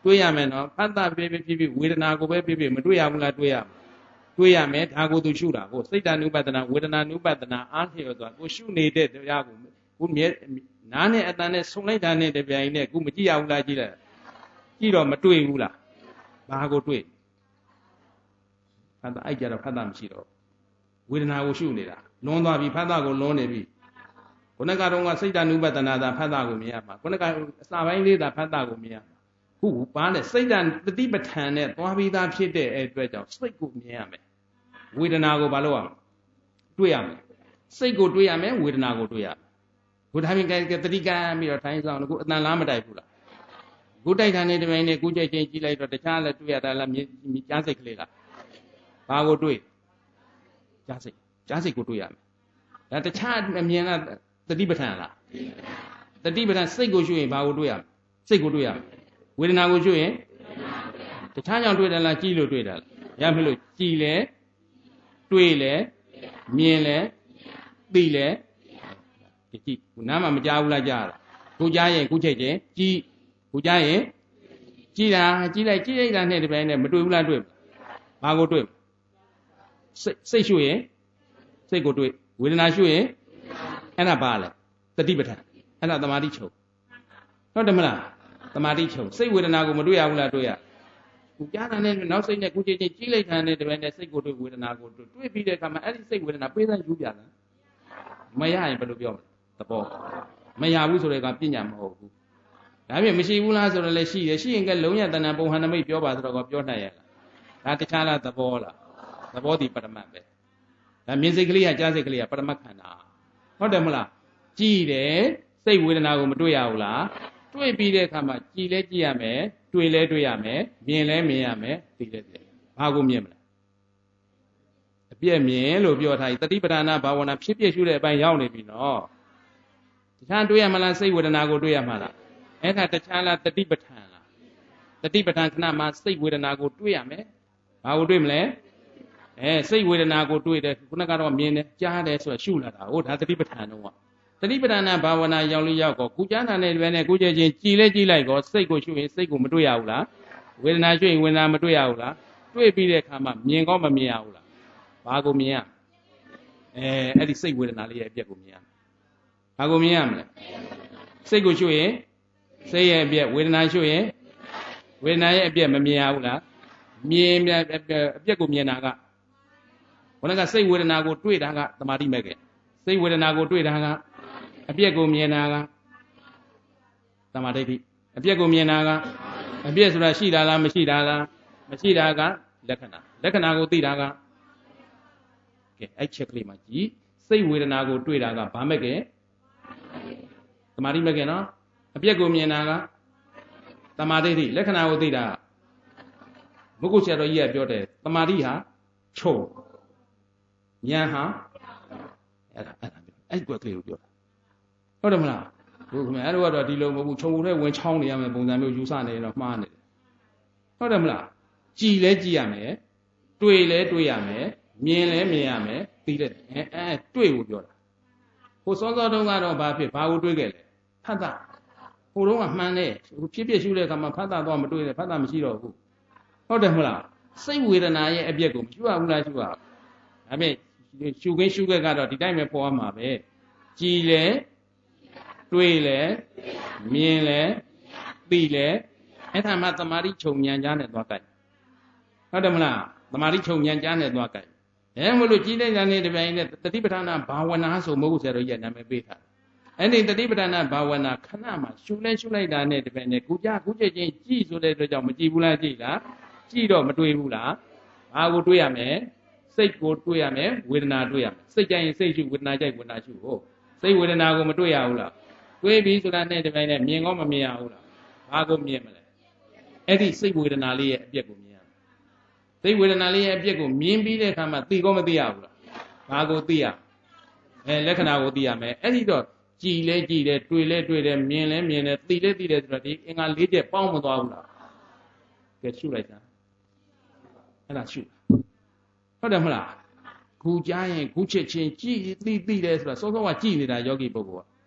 တွေးရမယ်နော်ဖတ်တာဖြစ်ဝေဒနာကိုပဲဖြစ်မတွေးရဘူးလားတွေးရမယ်ဒါကိုသူရှုတာကိုစိတ်တ ानु ပတနာဝေဒနာ ानु ပတနာအားဖြင့်ဆိုတာကိုရှုနေတဲ့တရားကိုမြဲနားနဲ့အတန်နဲ့ဆုံလိုက်တာနဲ့တပြိုင်နဲ့ကိုမကြည့်ရဘူးလားကြည့်လိုက်ကြည့်တော့မတွေးဘူးလားဘာကိုတွေးဖတ်တာအဲ့ကြတော့ဖတ်တာမရှိတော့ဝေဒနာကိုရှုနေတာလွန်သွားပြီဖတ်တာကိုလွန်နေပြီခုနကတော့စိတ်တ ानु ပတနာသာဖတ်တာကိုမြင်ရမှာခုနကအစာပိုင်းလေးသာဖတ်တာကိုမြင်ရမှာခုဘာလဲစိတ်တတတိပဋ္ဌာန်နဲ့သွားပြီးသားဖြစ်တဲ့အတွက်ကြောင့်စိတ်ကိုမြင်ရမယ်ဝေဒနာကိုဘာလို့ရမလဲတွေ့ရမယ်စိတ်ကိုတွေ့ရမယ်ဝေဒနာကိုတွေ့ရမယ်ခုဒါပြင်ကတတိကံပြီးတော့ထိုင်းဆောင်ကိုအတန်လားမတိုက်ဘူးလားကိုတိုက်တာနဲ့တပိုင်းနဲ့ကိုကြိုက်ချင်းကြည့်လိုက်တော့တခြားလည်းတွေ့ရတာလားကြားစိတ်ကလေးလားဘာကိုတွေ့ကြားစိတ်ကိုတွေ့ရမယ်ဒါတခြားအမြင်ကတတိပဋ္ဌာန်လားတတိပဋ္ဌာန်စိတ်ကိုရှုရင်ဘာကိုတွေ့ရမလဲစိတ်ကိုတွေ့ရမယ်ဝေဒနာကိုရှုရင်တခြားကြောင့်တွေ့တယ်လားကြည့်လို့တွေ့တယ်လားရမလို့ကြည်လဲတွေ့လဲမြင်လဲသိလဲကြည့်ခုနားမှာမကြားဘူးလားကြားလားကိုကြားရင်ကိုချိန်ချင်းကြည့်ကိုကြားရင်ကြည်လိုက်တာနဲ့ဒီပိုင်းနဲ့မတွေ့ဘူးလားတွေ့ဘာကိုတွေ့စိတ်ရှုရင်စိတ်ကိုတွေ့ဝေဒနာရှုရင်အဲ့ဒါဘာလဲတတိပဋ္ဌာန်အဲ့ဒါသမာဓိချုပ်ဟုတ်တယ်မလားသမာဓိချုပ်စိတ်ဝေဒနာကိုမတွေ့ရဘူးလားတွေ့ရကိုကြားတာနဲ့နောက်စိတ်နဲ့ကိုချိန်ချင်းကြည့်လိုက်တာနဲ့ဒီပိုင်းနဲ့စိတ်ကိုတွေ့ဝေဒနာကိုတွေ့ပြီးတဲ့အခါမှာအဲ့ဒီစိတ်ဝေဒနာပေးစမ်းယူပြတာမရရင်ဘယ်လိုပြောမလဲသဘောမရဘူးဆိုတဲ့ကပညာမဟုတ်ဘူးဒါပြင်မရှိဘူးလားဆိုတော့လည်းရှိရင်ကလုံးရတဏ္ဍပုံဟန်နမိတ်ပြောပါဆိုတော့ပြောနိုင်ရလားဒါတခြားလားသဘောလားသဘောဒီပရမတ်ပဲဒါမြင်စိတ်ကလေးကကြားစိတ်ကလေးကပရမတ်ခန္ဓာဟုတ်တယ်မလားကြည်တယ်စိတ်ဝေဒနာကိုမတွေ့ရဘူးလားတွေ့ပြီးတဲ့အခါမှာကြည်လဲကြည့်ရမယ်တွေ့လဲတွေ့ရမယ်မြင်လဲမြင်ရမယ်သိလဲသိဘာကိုမြင်မလဲအပြည့်မြင်လို့ပြောထားပြီတတိပဌာနာဘာဝနာဖြစ်ဖြစ်ရှုတဲ့အပိုင်းရောက်နေပြီနော်တခြားတွေ့ရမလားစိတ်ဝေဒနာကိုတွေ့ရမှာလားအဲ့ဒါတခြားလားတတိပဌာန်လားတတိပဌာန်ခဏမှာစိတ်ဝေဒနာကိုတွေ့ရမယ်ဘာကိုတွေ့မလဲစိတ်ဝေဒနာကိုတွေ့တယ်ခုနကတော့မြင်တယ်ကြားတယ်ဆိုတော့ရှုလာတာဟိုဒါတတိပဌာန်တော့တတိပဌာနာဘာဝနာရောက်လို့ရောက်ကောကုကြားနာနဲ့ပဲနဲ့ကိုကြည့်ချင်းကြည်လဲကြည့်လိုက်ကောစိတ်ကိုရှုရင်စိတ်ကိုမတွေ့ရဘူးလားဝေဒနာရှုရင်ဝေဒနာမတွေ့ရဘူးလားတွေ့ပြီးတဲ့အခါမှာမြင်ကောမမြင်ရဘူးလားဘာကိုမြင်ရအဲ့ဒီစိတ်ဝေဒနာလေးရဲ့အပြက်ကိုမြင်ရဘာကိုမြင်ရမလဲစိတ်ကိုရှုရင်စိတ်ရဲ့အပြက်ဝေဒနာရှုရင်ဝေဒနာရဲ့အပြက်မမြင်ရဘူးလားမြင်အပြက်ကိုမြင်တာကဘုရားကစိတ်ဝေဒနာကိုတွေ့တာကသမာဓိမဲ့ခဲ့စိတ်ဝေဒနာကိုတွေ့တာကအပြက်ကိုမြင်တာကသမာဓိဋ္ဌိအပြက်ကိုမြင်တာကအပြက်ဆိုတာရှိတာလားမရှိတာလားမရှိတာကလက္ခဏာကိုသိတာကကဲအဲ့ချက်ကလေးမှာကြည့်စိတ်ဝေဒနာကိုတွေ့တာကဘာမဲ့ခဲ့သမာဓိမဲ့ခဲ့နော်အပြက်ကိုမြင်တာကသမာဓိဋ္ဌိလက္ခဏာကိုသိတာမုဂ္ဂုဆရာတော်ကြီးကပြောတယ်သမာဓိဟာချုပ်ဉာဏ်ဟာအဲ့ကွက်ကလေးကိုပြောတာဟုတ်တယ်မလားဘုရားအဲ့တော့ဒီလိုမဟုတ်ဘူးခြုံမှုနဲ့ဝင်ချောင်းနေရမယ်ပုံစံမျိုးယူဆနေတော့မှားနေတယ်ဟုတ်တယ်မလားကြည်လဲကြည်ရမယ်တွေ့လဲတွေ့ရမယ်မြင်လဲမြင်ရမယ်သိတယ်တွေ့ကိုပြောတာဟိုစောစောတုန်းကတော့ဘာဖြစ်ဘာကိုတွေ့ခဲ့လဲဖတ်တာဟိုတုန်းကမှန်တယ်ဖြစ်ဖြစ်ရှုတဲ့အခါမှာဖတ်တာတော့မတွေ့နဲ့ဖတ်တာမရှိတော့ဘူးဟုတ်တယ်မလားစိတ်ဝေဒနာရဲ့အပြက်ကိုမရှုရဘူးလားရှုရဒါပေမဲ့ရှုခင်းရှုခဲ့ကတော့ဒီတိုင်းပဲပေါ်ရမှာပဲကြည်လဲတွေ့လဲမြင်လဲသိလဲအဲ့ဒါမှသမာဓိချုပ်ဉာဏ်ကြားနဲ့သွားကြိုက်ဟုတ်တယ်မလားသမာဓိချုပ်ဉာဏ်ကြားနဲ့သွားကြိုက်မလို့ကြည်တဲ့ဉာဏ်နဲ့တပြိုင်နဲ့တတိပဌာနာဘာဝနာဆိုမဟုတ်ဆရာတို့ရဲ့နာမည်ပေးထားအဲ့ဒီတတိပဌာနာဘာဝနာခဏမှရှုလိုက်တာနဲ့တပြိုင်နဲ့ကိုချက်ချင်းကြည်ဆိုတဲ့အတွက်ကြောင့်မကြည်ဘူးလားကြည်လားကြည်တော့မတွေ့ဘူးလားဘာကိုတွေ့ရမလဲစိတ်ကိုတွေ့ရမယ်ဝေဒနာတွေ့ရမယ်စိတ်ကြိုက်ရင်စိတ်ရှုဝေဒနာကြိုက်ဝေဒနာရှုဟုတ်စိတ်ဝေဒနာကိုမတွေ့ရဘူးလားတွေ့ပြီဆိုတာနဲ့ဒီပိုင်းနဲ့မြင်ကောမမြင်ရဘူးလားဘာကိုမြင်မလဲအဲ့ဒီစိတ်ဝေဒနာလေးရဲ့အပြက်ကိုမြင်ရမယ်စိတ်ဝေဒနာလေးရဲ့အပြက်ကိုမြင်ပြီးတဲ့အခါမှာသိကောမသိရဘူးလားဘာကိုသိရလက္ခဏာကိုသိရမယ်အဲ့ဒီတော့ကြည်လဲကြည်တယ်တွေ့လဲတွေ့တယ်မြင်လဲမြင်တယ်သိလဲသိတယ်ဆိုတော့ဒီအင်္ဂါ၄ချက်ပေါင်းမသွားဘူးလားကဲရှုလိုက်တာအဲ့ဒါရှုဟုတ်တယ်မလားခုကြားရင်ခုချက်ချင်းကြည်သိတယ်ဆိုတာစောစောကကြည်နေတာယောဂီပုဂ္ဂိုလ်က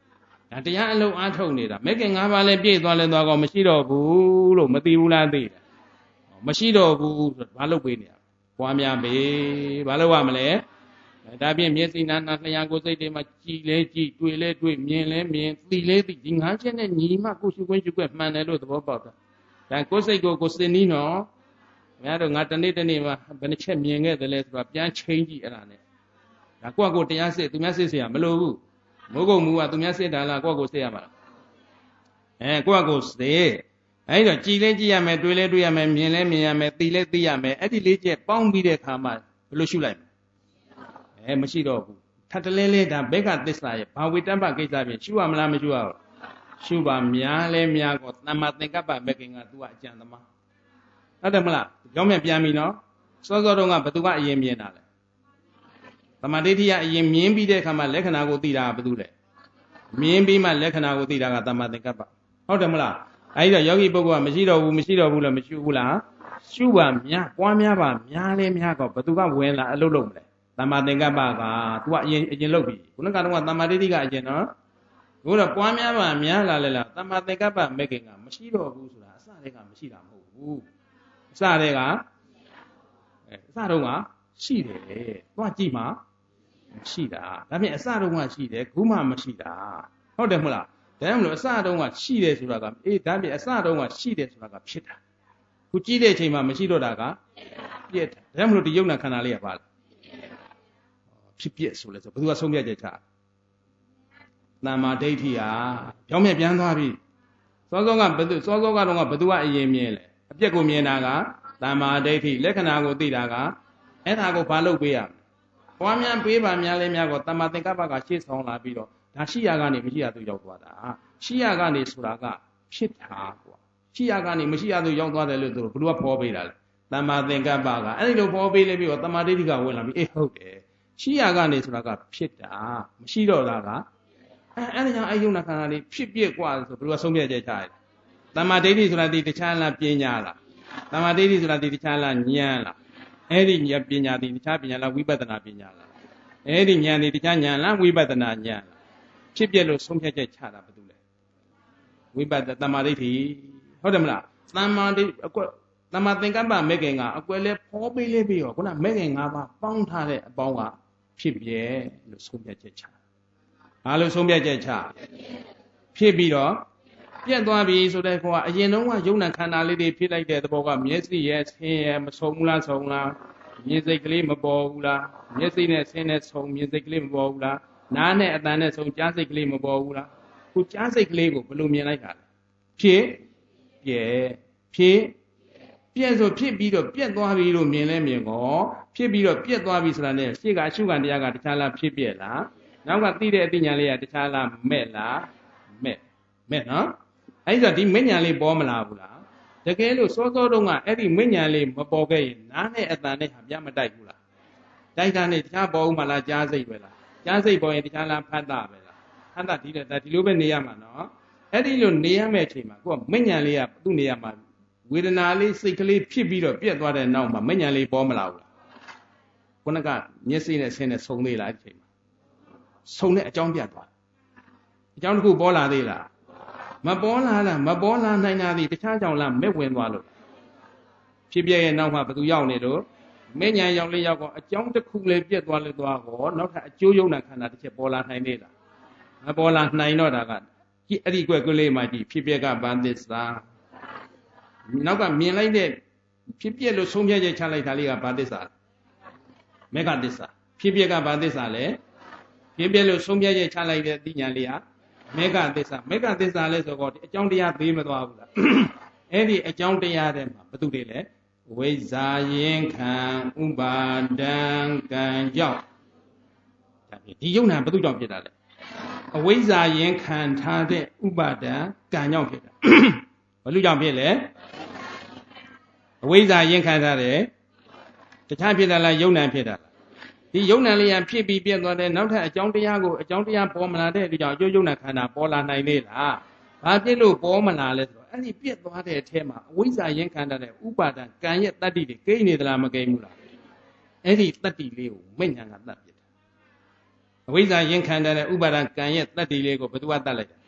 ဒါတရားအလုံးအားထုတ်နေတာမဲခင်၅ပါးလည်းပြည့်သွားလဲသွားကောမရှိတော့ဘူးလို့မသိဘူးလားသိတယ်မရှိတော့ဘူးဆိုဘာလုပ်ပေးနေရပွားများပေဘာလုပ်ရမလဲဒါဖြင့်မျက်စိနာနာလျှာကိုယ်စိတ်တွေမှာကြည်လဲကြည်တွေ့လဲတွေ့မြင်လဲမြင်သိလဲသိဒီ၅ချက်နဲ့ညီမှကိုရှုခွင့်ရှုခွင့်မှန်တယ်လို့သဘောပေါက်တာဒါကိုယ်စိတ်ကိုစင်နီးနော်ခင်ဗျားတို့ငါတနေ့မှာဘယ်နှချက်မြင်ခဲ့တယ်လဲဆိုတာပြန်ချိန်ကြည့်အဲ့ဒါနဲ့ဒါကိုယ့်တရားစစ်သူများစစ်เสียမလို့ဘူးမိုးကုံမူကသူများစစ်တာလားကိုယ့်ကိုစစ်ရမှာလားကိုယ့်ကိုစစ်အဲ့တော့ကြည်လဲကြည့်ရမယ်တွေးလဲတွေးရမယ်မြင်လဲမြင်ရမယ်သိလဲသိရမယ်အဲ့ဒီလေးချက်ပေါင်းပြီးတဲ့အခါမှာဘယ်လိုရှုလိုက်မလဲမရှိတော့ဘူးထပ်တလဲလဲဒါဘက်ကသစ္စာရဲ့ဘာဝိတ္တပကိစ္စပြင်ရှုရမလားမရှုရဘူးရှုပါများလဲများကောသမ္မာသင်္ကပ္ပမကင်ကသူကအကြံသမားဟုတ်တယ်မလားကြောင်းမြပြန်ပြီနော်စောစောတုန်းကဘသူကအရင်မြင်တာလဲသမာဓိဋ္ဌိကအရင်မြင်ပြီးတဲ့အခါမှာလက္ခဏာကိုသိတာကဘသူလဲမြင်ပြီးမှလက္ခဏာကိုသိတာကသမ္မာသင်္ကပ္ပဟုတ်တယ်မလားအဲဒီတော့ယောဂီပုဂ္ဂိုလ်ကမရှိတော့ဘူးလို့မရှုဘူးလားရှုပါများပွားများပါများလဲများကောဘသူကဝင်လာအလုပ်လုပ်မလဲသမ္မာသင်္ကပ္ပကသူကအရင်လုပ်ပြီခုနကတော့သမ္မာဒိဋ္ဌိကအရင်နော်ဘုရားပွားများပါများလာလဲလားသမ္မာသင်္ကပ္ပမကင်ကမရှိတော့ဘူးဆိုတာအစတည်းကမရှိတာမဟုတ်ဘူးအစတည်းကရှိတယ်သွားကြည့်မှရှိတာဒါဖြင့်အစတုန်းကရှိတယ်ခုမှမရှိတာဟုတ်တယ်မဟုတ်လားဒါမှမဟုတ်အစတုန်းကရှိတယ်ဆိုတာကဒါဖြင့်အစတုန်းကရှိတယ်ဆိုတာကဖြစ်တာခုကြည့်တဲ့အချိန်မှာမရှိတော့တာကပြည့်တယ်ဒါမှမဟုတ်ဒီယုံနာခန္ဓာလေးကပါလားဖြစ်ပြည့်ဆိုလဲဆိုဘယ်သူကဆုံးဖြတ်ချက်ချသမ္မာဒိဋ္ဌိဟာပြောင်းမြပြန်သွားပြီစောစောကတော့ဘယ်သူကအရင်မြင်လဲအပြက်ကိုမြင်တာကသမ္မာဒိဋ္ဌိလက္ခဏာကိုသိတာကအဲ့ဒါကိုဘာလုပ်ပေးရမလဲပွားများပေးပါများလဲများကိုသမ္မာသင်္ကပ္ပကရှေ့ဆောင်လာပြီးတော့ဒါရှိရကနေမရှိရသူရောက်သွားတာရှိရကနေဆိုတာကဖြစ်တာကွာရှိရကနေမရှိရသူရောက်သွားတယ်လို့သူတို့ဘယ်လိုဖော်ပေးတာလဲသမ္မာသင်္ကပ္ပကအဲ့ဒီလိုဖော်ပေးလဲပြီးတော့သမ္မာဒိဋ္ဌိကဝင်လာပြီးအေးဟုတ်တယ်ရှိရကနေဆိုတာကဖြစ်တာမရှိတော့တာကအဲ့ဒါကြောင့်အယုံနာခန္ဓာလေးဖြစ်ပြကွာဆိုဘယ်လိုဆုံးဖြတ်ချက်ချရတယ်သမ္မာဒိဋ္ဌိဆိုတာဒီတခြားလားပညာလားသမ္မာဒိဋ္ဌိဆိုတာဒီတခြားလားဉာဏ်လားအဲ့ဒီဉာဏ်ပညာဒီတခြားပညာလားဝိပဿနာပညာလားအဲ့ဒီဉာဏ်ဒီတခြားဉာဏ်လားဝိပဿနာဉာဏ်လားဖြစ်ပြလို့ဆုံးဖြတ်ချက်ချတာဘာလို့လဲဝိပဿနာသမ္မာဒိဋ္ဌိဟုတ်တယ်မလားသမ္မာဒိဋ္ဌိသမ္မာသင်္ကပ္ပမဲ့ခင်ကအကွယ်လဲဖောပေးလေးပြီးတော့ခုနမဲ့ခင်၅ပါးပေါင်းထားတဲ့အပေါင်းကဖြစ်ပြလို့ဆုံးဖြတ်ချက်ချဘာလို့ဆုံးဖြတ်ချက်ချဖြစ်ပြီးတော့ပြတ်သွားပြီဆိုတဲ့ကောကအရင်တုန်းကယုံနာခန္ဓာလေးတွေဖြစ်လိုက်တဲ့သဘောကမျက်စိရဲ့ဆင်းရဲမဆုံးဘူးလားဆုံးလားမြင်စိတ်ကလေးမပေါ်ဘူးလားမျက်စိနဲ့ဆင်းနဲ့ဆုံးမြင်စိတ်ကလေးမပေါ်ဘူးလားနားနဲ့အတန်နဲ့ဆုံးကြားစိတ်ကလေးမပေါ်ဘူးလားခုကြားစိတ်ကလေးကိုဘယ်လိုမြင်လိုက်တာလဲဖြစ်ပြဲဆိုဖြစ်ပြီးတော့ပြတ်သွားပြီလို့မြင်လဲမြင်ကောဖြစ်ပြီးတော့ပြတ်သွားပြီဆိုတာနဲ့ရှေ့ကအရှုခံတရားကတခြားလားဖြစ်ပြဲလားနောက်ကသိတဲ့အသိဉာဏ်လေးကတခြားလားမဲ့လားမဲ့နော်အဲ့ဒါဒီမဉ္ဉဏ်လေးပေါ်မလာဘူးလားတကယ်လို့စောစောတုန်းကအဲ့ဒီမဉ္ဉဏ်လေးမပေါ်ခဲ့ရင်နားနဲ့အတန်နဲ့ဟာပြမတိုက်ဘူးလားတိုက်တာနဲ့တခြားပေါ်ဦးမလားကြားစိတ်ပဲလားကြားစိတ်ပေါ်ရင်တခြားလားဖတ်တာပဲလားဖတ်တာဒီလိုပဲနေရမှာနော်အဲ့ဒီလိုနေရမယ့်အချိန်မှာကိုကမဉ္ဉဏ်လေးကသူ့နေရမှာဝေဒနာလေးစိတ်ကလေးဖြစ်ပြီးတော့ပြတ်သွားတဲ့နောက်မှာမဉ္ဉဏ်လေးပေါ်မလာဘူးလားခုနကမျက်စိနဲ့ဆင်းနဲ့ဆုံသေးလားဒီအချိန်မှာဆုံတဲ့အကြောင်းပြသွားအကြောင်းတစ်ခုပေါ်လာသေးလားမပေါ်လာနိုင်တာဒီတခြားကြောင့်လားမဲ့ဝင်သွားလို့ဖြစ်ပြရဲ့နောက်မှာဘယ်သူရောက်နေတော့မဲ့ညာရောက်လေးရောက်တော့အကြောင်းတစ်ခုလေးပြတ်သွားလို့သွားတော့နောက်ထပ်အကျိုးယုံနာခန္ဓာတစ်ချက်ပေါ်လာနိုင်သေးလားမပေါ်လာနိုင်တော့တာကကြည့်အဲ့ဒီကွက်ကလေးမှကြည့်ဖြစ်ပြကဘာသစ္စာနောက်ကမြင်လိုက်တဲ့ဖြစ်ပြလို့ဆုံးဖြတ်ချက်ချလိုက်တာလေးကဘာသစ္စာမေဃသစ္စာဖြစ်ပြကဘာသစ္စာလဲဖြစ်ပြလို့ဆုံးဖြတ်ချက်ချလိုက်တဲ့အသိဉာဏ်လေးကမေဃသစ္စာလဲဆိုတော့ဒီအကြောင်းတရားသေးမသွားဘူးလားအဲ့ဒီအကြောင်းတရားတွေမှာဘာတူတွေလဲဝိဇာယင်ခံဥပါဒံကံကြောင့်ဒါဖြင့်ဒီယုံနာဘာတူကြောင့်ဖြစ်တာလဲအဝိဇ္ဇာယင်ခံထားတဲ့ဥပါဒံကံကြောင့်ဖြစ်တာဘာလို့ကြောင့်ဖြစ်လဲအဝိဇ္ဇာယင်ခံထားတဲ့တခြားဖြစ်တာလားယုံနာဖြစ်တာလားဒီယုံနာလေးရဖြစ်ပြီးပြတ်သွားတဲ့နောက်ထပ်အကြောင်းတရားပေါ်မလာတဲ့ဒီကြောင့်အကျိုးယုံနာခန္ဓာပေါ်လာနိုင်သေးလားဘာဖြစ်လို့ပေါ်မလာလဲဆိုတော့အဲ့ဒီပြတ်သွားတဲ့အထဲမှာအဝိဇ္ဇာယင်ခံထားတဲ့ဥပါဒံကံရဲ့တတ္တိတွေကိန်းနေသလားမကိန်းဘူးလားအဲ့ဒီတတ္တိလေးကိုမိညာကတတ်ပြစ်တာအဝိဇ္ဇာယင်ခံထားတဲ့ဥပါဒံကံရဲ့တတ္တိလေးကိုဘယ်သူကတတ်လိုက်တာ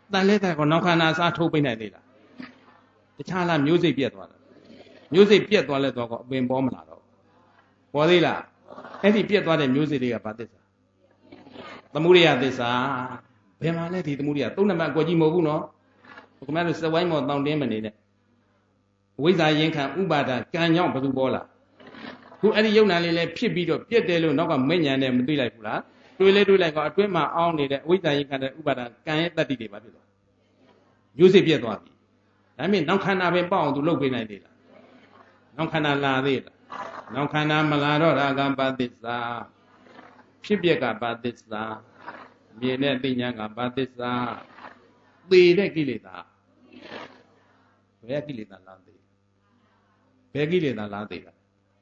တန်လဲတဲ့ကောနောက်ခန္ဓာစားထုတ်ပိတ်နိုင်သေးလားတခြားလားမျိုးစိတ်ပြက်သွားတာမျိုးစိတ်ပြက်သွားလဲတော့ကောအပင်ပေါ်မလာတော့ပေါ်သေးလားအဲ့ဒီပြက်သွားတဲ့မျိုးစိတ်တွေကဘာသစ္စာသမုဒိယသစ္စာဘယ်မှာလဲဒီသမုဒိယသုံးနံပါတ်အကွက်ကြီးမဟုတ်ဘူးနော်ခင်ဗျားတို့စက်ဝိုင်းမော်တောင်းတင်းမနေနဲ့ဝိဇ္ဇာရင်ခံဥပါဒကံကြောင့်ဘယ်သူပေါ်လာခုအဲ့ဒီယုံနာလေးလဲဖြစ်ပြီးတော့ပြက်တယ်လို့နောက်ကမညံနဲ့မသိလိုက်ဘူးလားတွေးလဲတွေးလိုက်ကောအတွင်းမှာအောင်းနေတဲ့အဝိဇ္ဇာရင်ခံတဲ့ဥပါဒကံရဲ့တတ္တိတွေပါဖြစ်သွားမျိုးစိတ်ပြက်သွားပြီဒါပေမဲ့နောက်ခန္ဓာပဲပေါ့အောင်သူလုပ်ပေးနိုင်သေးလားနောက်ခန္ဓာလာသေးလားနောက်ခန္ဓာမလာတော့တာကဘာသစ္စာဖြစ်ပြက်ကဘာသစ္စာမြင်တဲ့သိဉာဏ်ကဘာသစ္စာသေတဲ့ကိလေသာဘယ်ကိလေသာလားသေဘယ်ကိလေသာလားသေတာ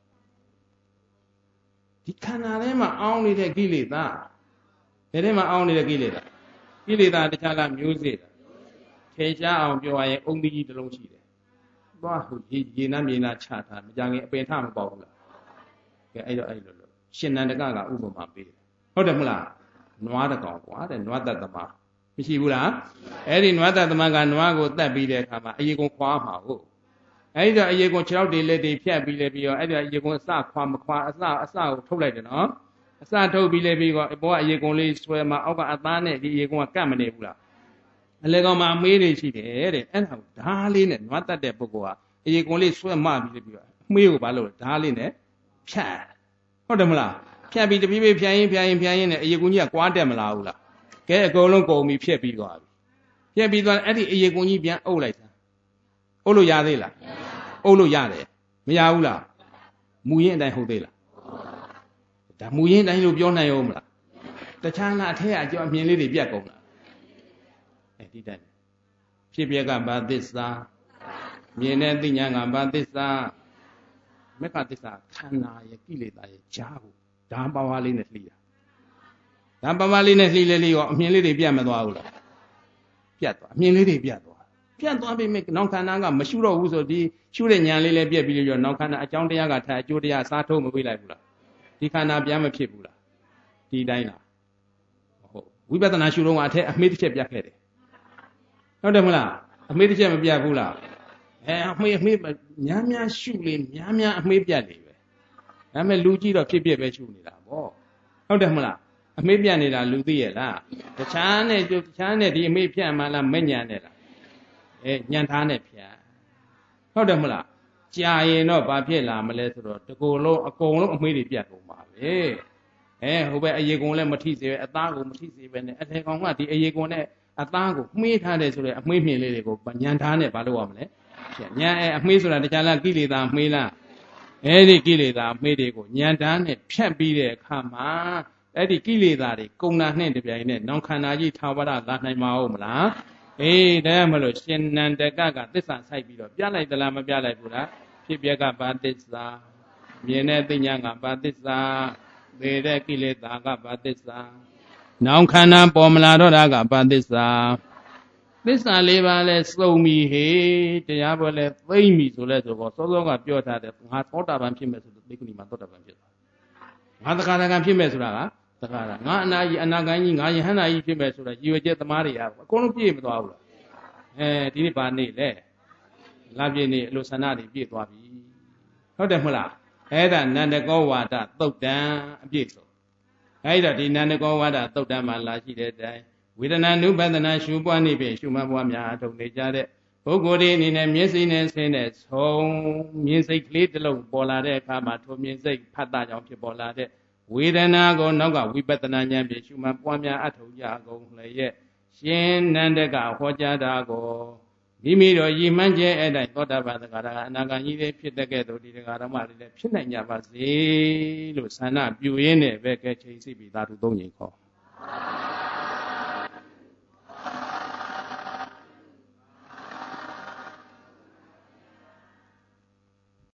ဒီခန္ဓာထဲမှာအောင်းနေတဲ့ကိလေသာဘယ်ထဲမှာအောင်းနေတဲ့ကိလေသာကိလေသာတခြားလားမျိုးစေ့တာထင်ရှားအောင်ပြောရရင်အုံသီးကြီးတစ်လုံးရှိတယ်သွားဟိုရေနမ်းမြေနာချထားမကြခင်အပင်ထမပေါက်ဘူးလားကဲအဲ့တော့အဲ့လိုလို့ရှင်နန္ဒကကဥပမာပေးတယ်ဟုတ်တယ်မလားနွားတကောင်ကွာတဲ့နွားတတ်သမားမရှိဘူးလားအဲ့ဒီနွားတတ်သမားကနွားကိုတတ်ပြီးတဲ့အခါမှာအရေကုန်ခွာမှာဟုတ်အဲ့တော့အရေကုန်6ရောက်တွေလက်တွေဖြတ်ပြီးလဲပြီးတော့အဲ့ဒါအရေကုန်အစခွာမခွာအစကိုထုတ်လိုက်တယ်နော်အစထုတ်ပြီးလဲပြီးတော့ဘောကအရေကုန်လေးဆွဲမှာအောက်ကအသားနဲ့ဒီအရေကုန်ကကတ်မနေဘူးလားအလေကောင်မှာအမေးတွေရှိတယ်တဲ့အဲ့ဒါကိုဓားလေးနဲ့နွားတတ်တဲ့ပုဂ္ဂိုလ်ကအရေကုန်လေးဆွဲမှပြီးလဲပြီးတော့အမေးကိုဘာလို့ဓားလေးနဲ့ဖြတ်ဟုတ်တယ်မလားဖြတ်ပြီးတပြေးပြေးဖြတ်ရင်နဲ့အရေကုန်ကြီးကကွာတက်မလာဘူးလားကဲအကုန်လုံးကုန်ပြီးဖြတ်ပြီးသွားပြီဖြတ်ပြီးသွားအဲ့ဒီအရေကုန်ကြီးပြန်အုပ်လိုက်တာအုပ်လို့ရသေးလားအုပ်လို့ရတယ်မရဘူးလားမူရင်းအတိုင်းဟုတ်သေးလားဒါမူရင်းအတိုင်းလို့ပြောနိုင်ရောမလားတခြားလားအထက်အကျော်အမြင်လေးတွေပြတ်ကုန်လားဒီတိုင်းဖြစ်ပြက်ကဘာသစ္စာမြင်တဲ့သိဉာဏ်ကဘာသစ္စာမေခသစ္စာခန္ဓာရဲ့ကိလေသာရဲ့ဈာကိုဓာပါဝါလေးနဲ့လှီးတာဓာပါဝါလေးနဲ့လှီးလေရောအမြင်လေးတွေပြတ်မသွားဘူးလားပြတ်သွားအမြင်လေးတွေပြတ်သွားပြီမဲ့နောက်ခန္ဓာကမရှုတော့ဘူးဆိုဒီရှုတဲ့ဉာဏ်လေးလည်းပြက်ပြီးလို့နောက်ခန္ဓာအကြောင်းတရားကထားအကျိုးတရားစားထုတ်မပေးလိုက်ဘူးလားဒီခန္ဓာပြန်မဖြစ်ဘူးလားဒီတိုင်းလားဟုတ်ဝိပဿနာရှုတော့အထက်အမေးတစ်ချက်ပြတ်ခဲ့တယ်ဟုတ်တယ်မလားအမေးတစ်ချက်မပြတ်ဘူးလားအမေးများရှုလေများအမေးပြတ်လေပဲဒါပေမဲ့လူကြည့်တော့ဖြစ်ပြပဲရှုနေတာပေါ့ဟုတ်တယ်မလားအမေးပြတ်နေတာလူသိရဲ့လားတခြားနဲ့ဒီအမေးပြတ်မှလားမဲ့ညာနဲ့လားညံထားနဲ့ဖြတ်ဟုတ်တယ်မလားကြာရင်တော့ဘာဖြစ်လာမလဲဆိုတော့တကူလုံးအကုန်လုံးအမေးတွေပြတ်ကုန်ပါပဲဟိုဘက်အရေကုန်လည်းမထိစေပဲအသားကိုမထိစေပဲနဲ့အထေကောင်ကဒီအရေကုန်နဲ့အသားကိုမှေးထားတယ်ဆိုတဲ့အမေးမြင်လေးတွေကိုညံထားနဲ့ဘာလို့ရမလဲညံအမေးဆိုတာတခြားလားကိလေသာမှေးလားအဲ့ဒီကိလေသာမှေးတွေကိုညံထားနဲ့ဖြတ်ပြီးတဲ့အခါမှာအဲ့ဒီကိလေသာတွေကုံနာနှင့်တပြိုင်နဲ့နောင်ခန္ဓာကြီးထာဝရလာနိုင်မှာဟုတ်မလားဒါမှမလို့ရှင်နန္ဒကကသစ္စာဆိုင်ပြီးတော့ပြလိုက်သလားမပြလိုက်ဘူးလားဖြစ်ပြက်ကဘာသစ္စာမြင်တဲ့သိဉာဏ်ကဘာသစ္စာသေတဲ့ကိလေသာကဘာသစ္စာနောင်ခန္ဓာပေါ်မလာတော့တာကဘာသစ္စာသစ္စာလေးပါးလဲစုံပြီဟေတရားပေါ်လဲသိမ့်ပြီဆိုလဲဆိုတော့စောစောကပြောထားတယ်ငါသောတာပန်ဖြစ်မယ်ဆိုတော့သိက္ခဏီမှာသောတာပန်ဖြစ်သွားငါသက္ကာရကံဖြစ်မယ်ဆိုတာကသက္ကာရငါအနာကြီးအနာဂံကြီးငါယဟန္တာကြီးဖြစ်မယ်ဆိုတော့ရည်ရွယ်ချက်သမားတွေအကုန်လုံးပြည့်မသွားဘူးလားဒီနေ့ပါနေလဲလပြည့်နေအလိုဆန္ဒတွေပြည့်သွားပြီဟုတ်တယ်မဟုတ်လားအဲ့ဒါနန္ဒကောဝါဒသုတ်တံအပြည့်စုံအဲ့ဒါဒီနန္ဒကောဝါဒသုတ်တံမှာလာရှိတဲ့အတိုင်းဝေဒနာနုပဒနာရှုပွားနေပြီရှုမှတ်ပွားများအထုံနေကြတဲ့ပုဂ္ဂိုလ်တွေအနေနဲ့မျက်စိနဲ့ဆင်းတဲ့ဆုံးမြင်စိတ်ကလေးတစ်လုံးပေါ်လာတဲ့အခါမှာထိုမြင်စိတ်ဖတ်တာကြောင့်ဖြစ်ပေါ်လာတဲ့ဝေဒနာကိုနောက်ကဝိပဿနာဉာဏ်ဖြင့်ရှုမှတ်ပွားများအထုံကြကုန်လျက်ရှင်နန္ဒကဟောကြားတာကိုမိမိတို့ရည်မှန်းချက်အဲ့တိုင်းသောတာပန်သက္ကာရကအနာဂံကြီးလေးဖြစ်တဲ့ကဲ့သို့ဒီဓမ္မတွေလည်းဖြစ်နိုင်ကြပါစေလို့ဆန္ဒပြုရင်းနဲ့ပဲကဲချိန်စီပြီးသာဓုသုံးချိန်ခေါ်